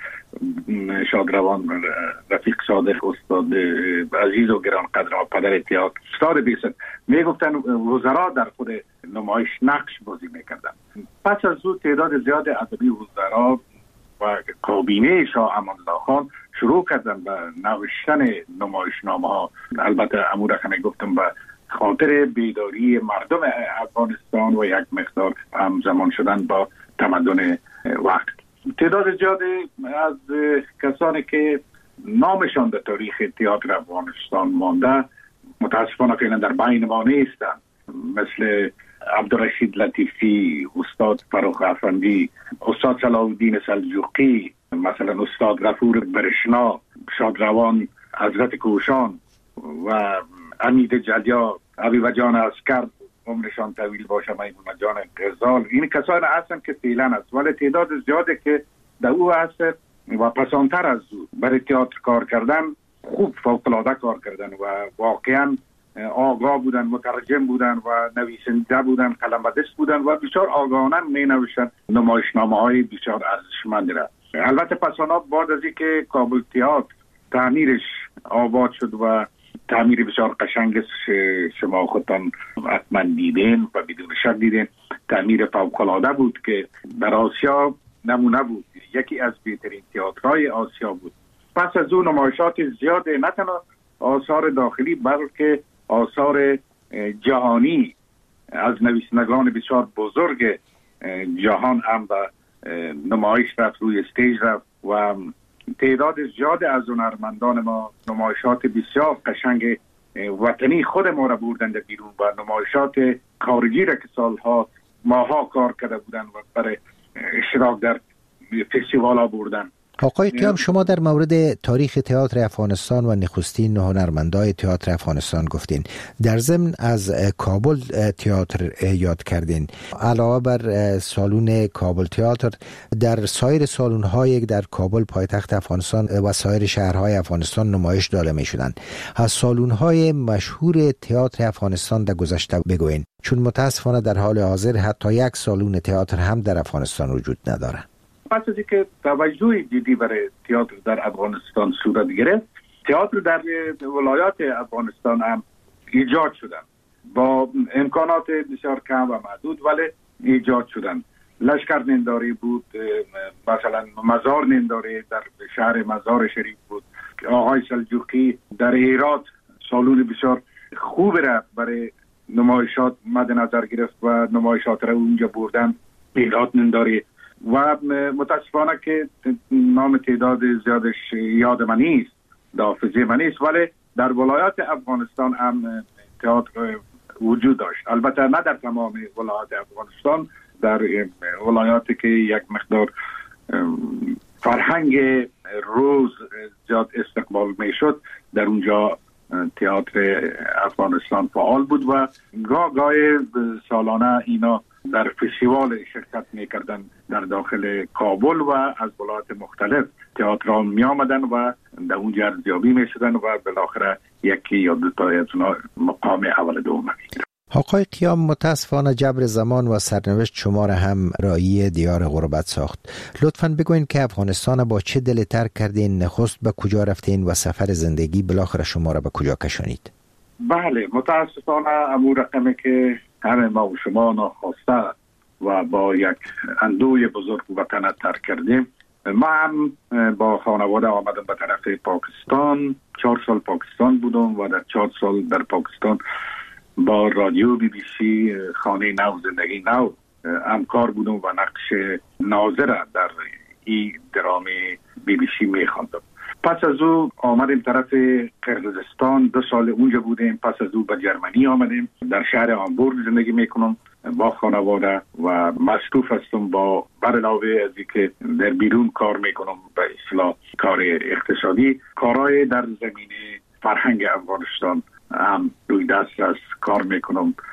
شادروان رفیق صادق، استاد عزیز و گرانقدر و پدر تئاتر استاد بیست، میگفتن وزرا در خود نمایش نقش بازی میکردن. پس از او تعداد زیاد ادبی وزرا و کابینه شاه امان الله خان شروع کردن به نوشتن نمایشنامه ها. البته امور که گفتم به خاطر بیداری مردم افغانستان و یک مقدار همزمان شدن با تمدن وقت. تعداد زیادی از کسانی که نامشان در تاریخ تئاتر افغانستان مانده متاسفانه فعلا در بین ما نیستند، مثل عبدالرشید لطیفی، استاد فروخ افندی، استاد صلاح الدین سلجوقی، مثلا استاد غفور برشنا، شادروان حضرت کوشان و امید جلیا، حبیب جان عسکر عمرشان طویل باشه، میمون جان غزال. این کسان هستن که فعلا است، ولی تعداد زیاده که در او هست و پسانتر از او برای تئاتر کار کردن، خوب فوق‌العاده کار کردن و واقعا آگاه بودن، مترجم بودن و نویسنده بودن، قلم‌دست بودن و بسیار آگاهانه می نوشتن نمایشنامه های بسیار ارزشمند را. البته پسانا بعد از اینکه کابل تئاتر تعمیرش آباد شد و تعمیر بسیار قشنگ شما خودتان حتما دیدین و بدون شک دیدین، تعمیر فوق‌العاده بود که در آسیا نمونه بود، یکی از بهترین تئاترهای آسیا بود. پس از اون نمایشات زیاد، نه تنها آثار داخلی بلکه آثار جهانی از نویسندگان بسیار بزرگ جهان هم به نمایش رفت، روی استیج رفت و تعداد زیاد از هنرمندان ما نمایشات بسیار قشنگ وطنی خود ما را بردند بیرون و نمایشات خارجی را که سالها ماها کار کرده بودند و برای اشتراک در فستیوال ها بردن. آقای قیام، شما در مورد تاریخ تئاتر افغانستان و نخستین هنرمندای تئاتر افغانستان گفتین. در ضمن از کابل تئاتر یاد کردین. علاوه بر سالن کابل تئاتر، در سایر سالن‌های در کابل پایتخت افغانستان و سایر شهرهای افغانستان نمایش داده می‌شدند. از سالن‌های مشهور تئاتر افغانستان در گذشته بگوین، چون متاسفانه در حال حاضر حتی یک سالن تئاتر هم در افغانستان وجود نداره. پس از اینکه توجه جدی برای تئاتر در افغانستان صورت گرفت، تئاتر در ولایات افغانستان هم ایجاد شدن با امکانات بسیار کم و محدود، ولی ایجاد شدن. لشکر ننداری بود، مثلا مزار ننداری در شهر مزار شریف بود. آقای سلجوقی در هرات سالون بسیار خوب را برای نمایشات مد نظر گرفت و نمایشات را اونجا بردن. هرات ننداری و متاسفانه که نام تعداد زیادش یاد من نیست، حافظه من نیست، ولی در ولایات افغانستان هم تئاتر وجود داشت. البته نه در تمام ولایات افغانستان، در ولایاتی که یک مقدار فرهنگ روز زیاد استقبال می شد، در اونجا تئاتر افغانستان فعال بود و گاه گاه سالانه اینا در فستیوال شرکت میکردن در داخل کابل و از ولایات مختلف تئاترها می آمدن و در اونجا ارزیابی می شدن و بالاخره یکی یا دو تا از اونها مقام اول دوم میگیرن. آقای قیام، متاسفانه جبر زمان و سرنوشت شما را هم رایی دیار غربت ساخت. لطفاً بگوین که افغانستان با چه دلی ترک کردین، نخست به کجا رفتین و سفر زندگی بالاخره شما را به کجا کشانید؟ بله، متاسفانه امور رقمی که همه ما و شما ناخواسته و با یک اندوی بزرگ وطن ترک کردیم. ما هم با خانواده آمدم به طرف پاکستان. چهار سال پاکستان بودم و در چهار سال در پاکستان با رادیو بی بی سی خانه نو زندگی نو همکار بودم و نقش ناظر در این درامه بی بی سی می خواندم. پس از او آمدیم طرف قرقیزستان، دو سال اونجا بودیم. پس از او به جرمنی آمدیم، در شهر هامبورگ زندگی میکنم با خانواده و مصروف هستم با بر علاوه از اینکه در بیرون کار میکنم به اصلاح کار اقتصادی، کارهای در زمینه فرهنگ افغانستان هم روی دست است کار میکنم.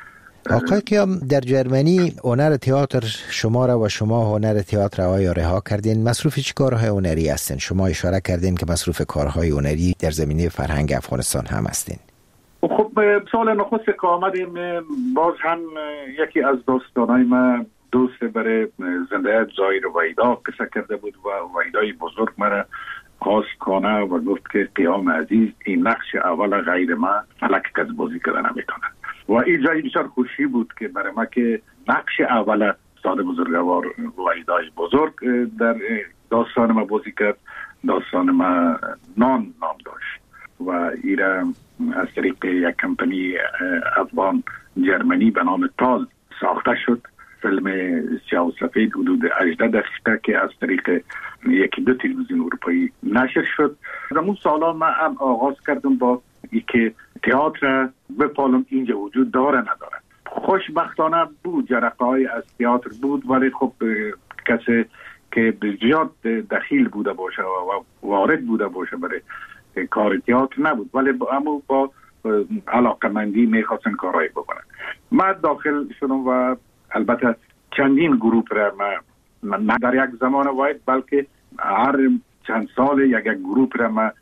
آقای قیام، در جرمنی هنر تئاتر شما را و شما هنر تئاتر آیا رها کردین؟ مصروف چه کارهای هنری هستین؟ شما اشاره کردین که مصروف کارهای هنری در زمینه فرهنگ افغانستان هم هستین. خب سال نخست که آمدیم باز هم یکی از دوستانای من دوست برای زنده زایر ویدا قصه کرده بود و ویدای بزرگ مرا خواست کنه و گفت که قیام عزیز این نقش اول غیر ما فلک کس بازی کردن نمیتونه و این جای بسیار خوشی بود که برای ما که نقش اول استاد بزرگوار ویدای بزرگ در داستان ما بازی کرد. داستان ما نان نام داشت و ایره از طریق یک کمپانی افغان جرمنی به نام تال ساخته شد. فیلم سیاه و سفید حدود هجده دقیقه که از طریق یکی دو تلویزیون اروپایی نشر شد. در اون سالا من هم آغاز کردم با ای که تئاتر بپالم اینجا وجود داره نداره. خوشبختانه بود، جرقه های از تئاتر بود، ولی خب کسی که زیاد دخیل بوده باشه و وارد بوده باشه برای کار تئاتر نبود، ولی اما با علاقمندی میخواستن کارهای بکنن. من داخل شدم و البته چندین گروپ را من نه در یک زمان واحد بلکه هر چند سال یک یک گروپ را من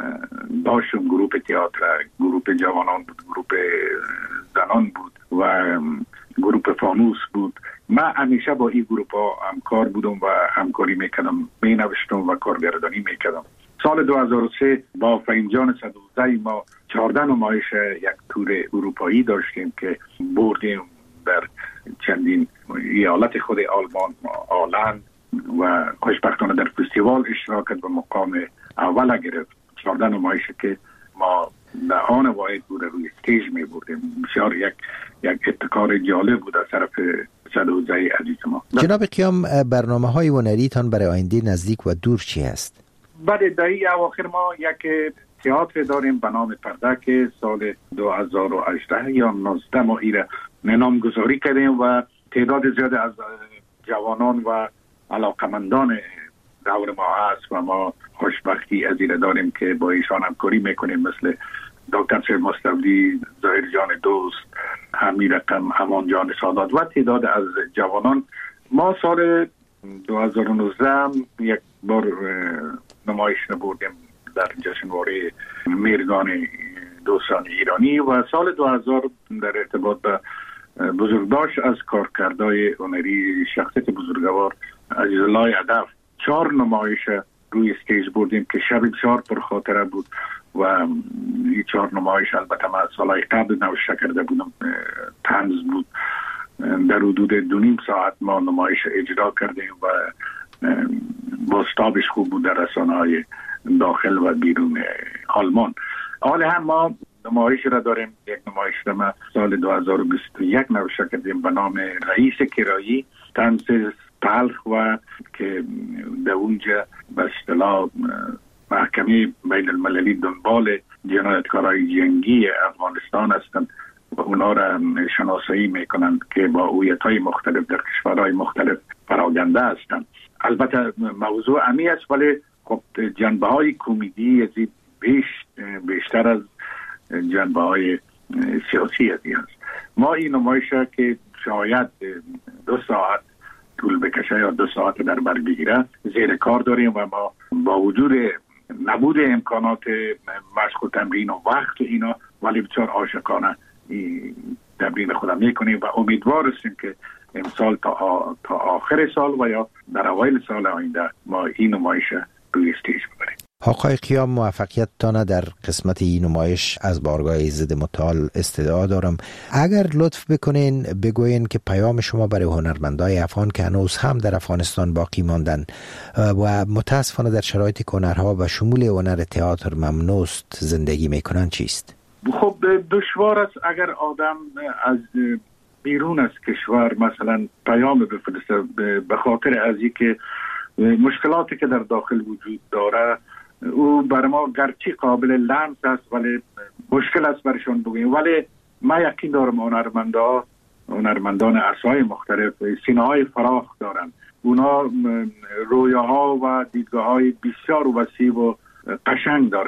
داشتم. گروپ تئاتر، گروپ جوانان بود، گروپ زنان بود و گروپ فانوس بود. من همیشه با این گروپ ها همکار بودم و همکاری میکردم، می نوشتم و کارگردانی میکردم. سال دو هزار و سه با فهیمجان صدوزده ما چهارده نمایش یک تور اروپایی داشتیم که بردیم در چندین ایالت خود آلمان، آلند و خوشبختانه در فستیوال اشتراک و مقام اول گرفت. چهارده نمایش که ما در آن واحد بود روی استیج می بردیم. بسیار یک یک ابتکار جالب بود از طرف صدوزده عزیز ما. جناب قیام، برنامه های هنری تان برای آینده نزدیک و دور چی است؟ بعد دهی اواخر ما یک تئاتر داریم به نام پرده که سال دو هزار و هجده یا نوزده ما ایره نامگذاری کردیم و تعداد زیاد از جوانان و علاقمندان دور ما هست و ما خوشبختی از ایره داریم که با ایشان همکاری میکنیم، مثل دکتر شیر مستولی، ظاهر جان دوست، امیر رقم، امان جان سادات و تعداد از جوانان. ما سال دو هزار و نوزده یک بار نمایش نبردیم در جشنواره میرگان دوستان ایرانی و سال دو هزار در ارتباط به بزرگداشت از کارکردهای هنری شخصیت بزرگوار عزیزالله ادب چهار نمایش روی استیج بردیم که شب بسیار پرخاطره بود و این چهار نمایش البته من سالهای قبل نوشته کرده بودم، طنز بود. در حدود دو نیم ساعت ما نمایش اجرا کردیم و باستابش خوب بود در رسانه‌های داخل و بیرون آلمان. حال هم ما نمایش را داریم، یک نمایش را ما سال دو هزار و بیست و یک نوشته کردیم به نام رئیس کرایی، طنز تلخ و که در اونجا به اصطلاح محکمه بین المللی دنبال جنایتکارای جنگی افغانستان هستند و اونا را شناسایی میکنند که با هویت‌های مختلف در کشورهای مختلف پراگنده هستند. البته موضوع عمیق است ولی خب جنبه های کمدی از بیش بیشتر از جنبه های سیاسی ازی هست. ما این نمایش که شاید دو ساعت طول بکشه یا دو ساعت در بر بگیره زیر کار داریم و ما با وجود نبود امکانات مشق و تمرین و وقت و اینا ولی بسیار عاشقانه تمرین خودم میکنیم و امیدوار هستیم که امسال تا, تا آخر سال و یا در اوایل سال آینده ما این نمایش روی استیج ببریم. آقای قیام، موفقیت تانه در قسمت این نمایش از بارگاه ضد متعال استدعا دارم. اگر لطف بکنین بگوین که پیام شما برای هنرمندای افغان که هنوز هم در افغانستان باقی ماندن و متاسفانه در شرایط هنرها و شمول هنر تئاتر ممنوست زندگی میکنن چیست؟ خب دشوار است اگر آدم از بیرون از کشور مثلا پیام بفرسته به خاطر از اینکه مشکلاتی که در داخل وجود داره او بر ما گرچه قابل لمس است ولی مشکل است برشان بگوییم. ولی من یقین دارم هنرمندا هنرمندان عصای مختلف سینه های فراخ دارن، اونا رویاها و دیدگاه های بسیار وسیع و قشنگ دارن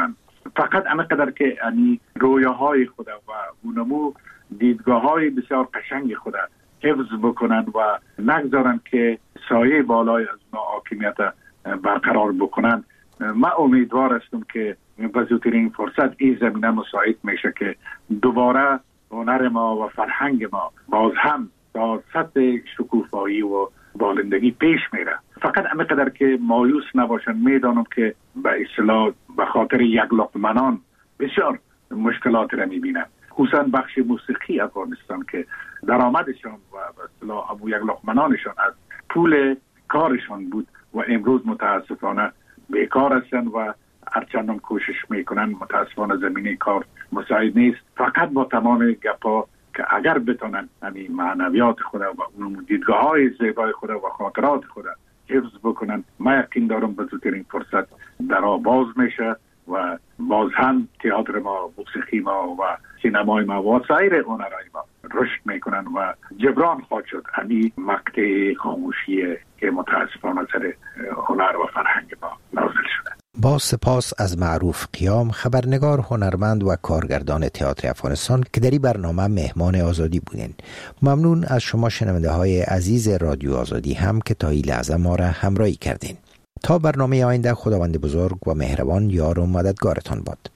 فقط انقدر که یعنی رویاهای خود و اونمو دیدگاه های بسیار قشنگ خود حفظ بکنن و نگذارن که سایه بالای از اونا حاکمیت برقرار بکنن. من امیدوار هستم که به زودترین فرصت این زمینه مساعد میشه که دوباره هنر ما و فرهنگ ما باز هم تا سطح شکوفایی و بالندگی پیش میره. فقط همینقدر که مایوس نباشن. میدانم که به اصطلاح به خاطر یک لقمنان بسیار مشکلات را میبینن، خصوصا بخش موسیقی افغانستان که درآمدشان و به اصطلاح ابو یک لقمنانشان از پول کارشان بود و امروز متاسفانه بیکار هستند و هرچندان کوشش میکنن متاسفانه زمینه کار مساعد نیست. فقط با تمام گپا که اگر بتونن همین معنویات خود و اون دیدگاه های زیبای خود و خاطرات خود حفظ بکنن، من یقین دارم به زودترین فرصت درا باز میشه و باز هم تئاتر ما، موسیقی ما و سینمای ما و سایر هنرهای ما رشد میکنن و جبران خواهد شد همین مقطع خاموشی که متاسفانه سر هنر و فرهنگ ما نازل شده. با سپاس از معروف قیام، خبرنگار، هنرمند و کارگردان تئاتر افغانستان که در این برنامه مهمان آزادی بودین. ممنون از شما شنونده های عزیز رادیو آزادی هم که تا این لحظه ما را همراهی کردین. تا برنامه آینده، خداوند بزرگ و مهربان یار و مددگارتان باد.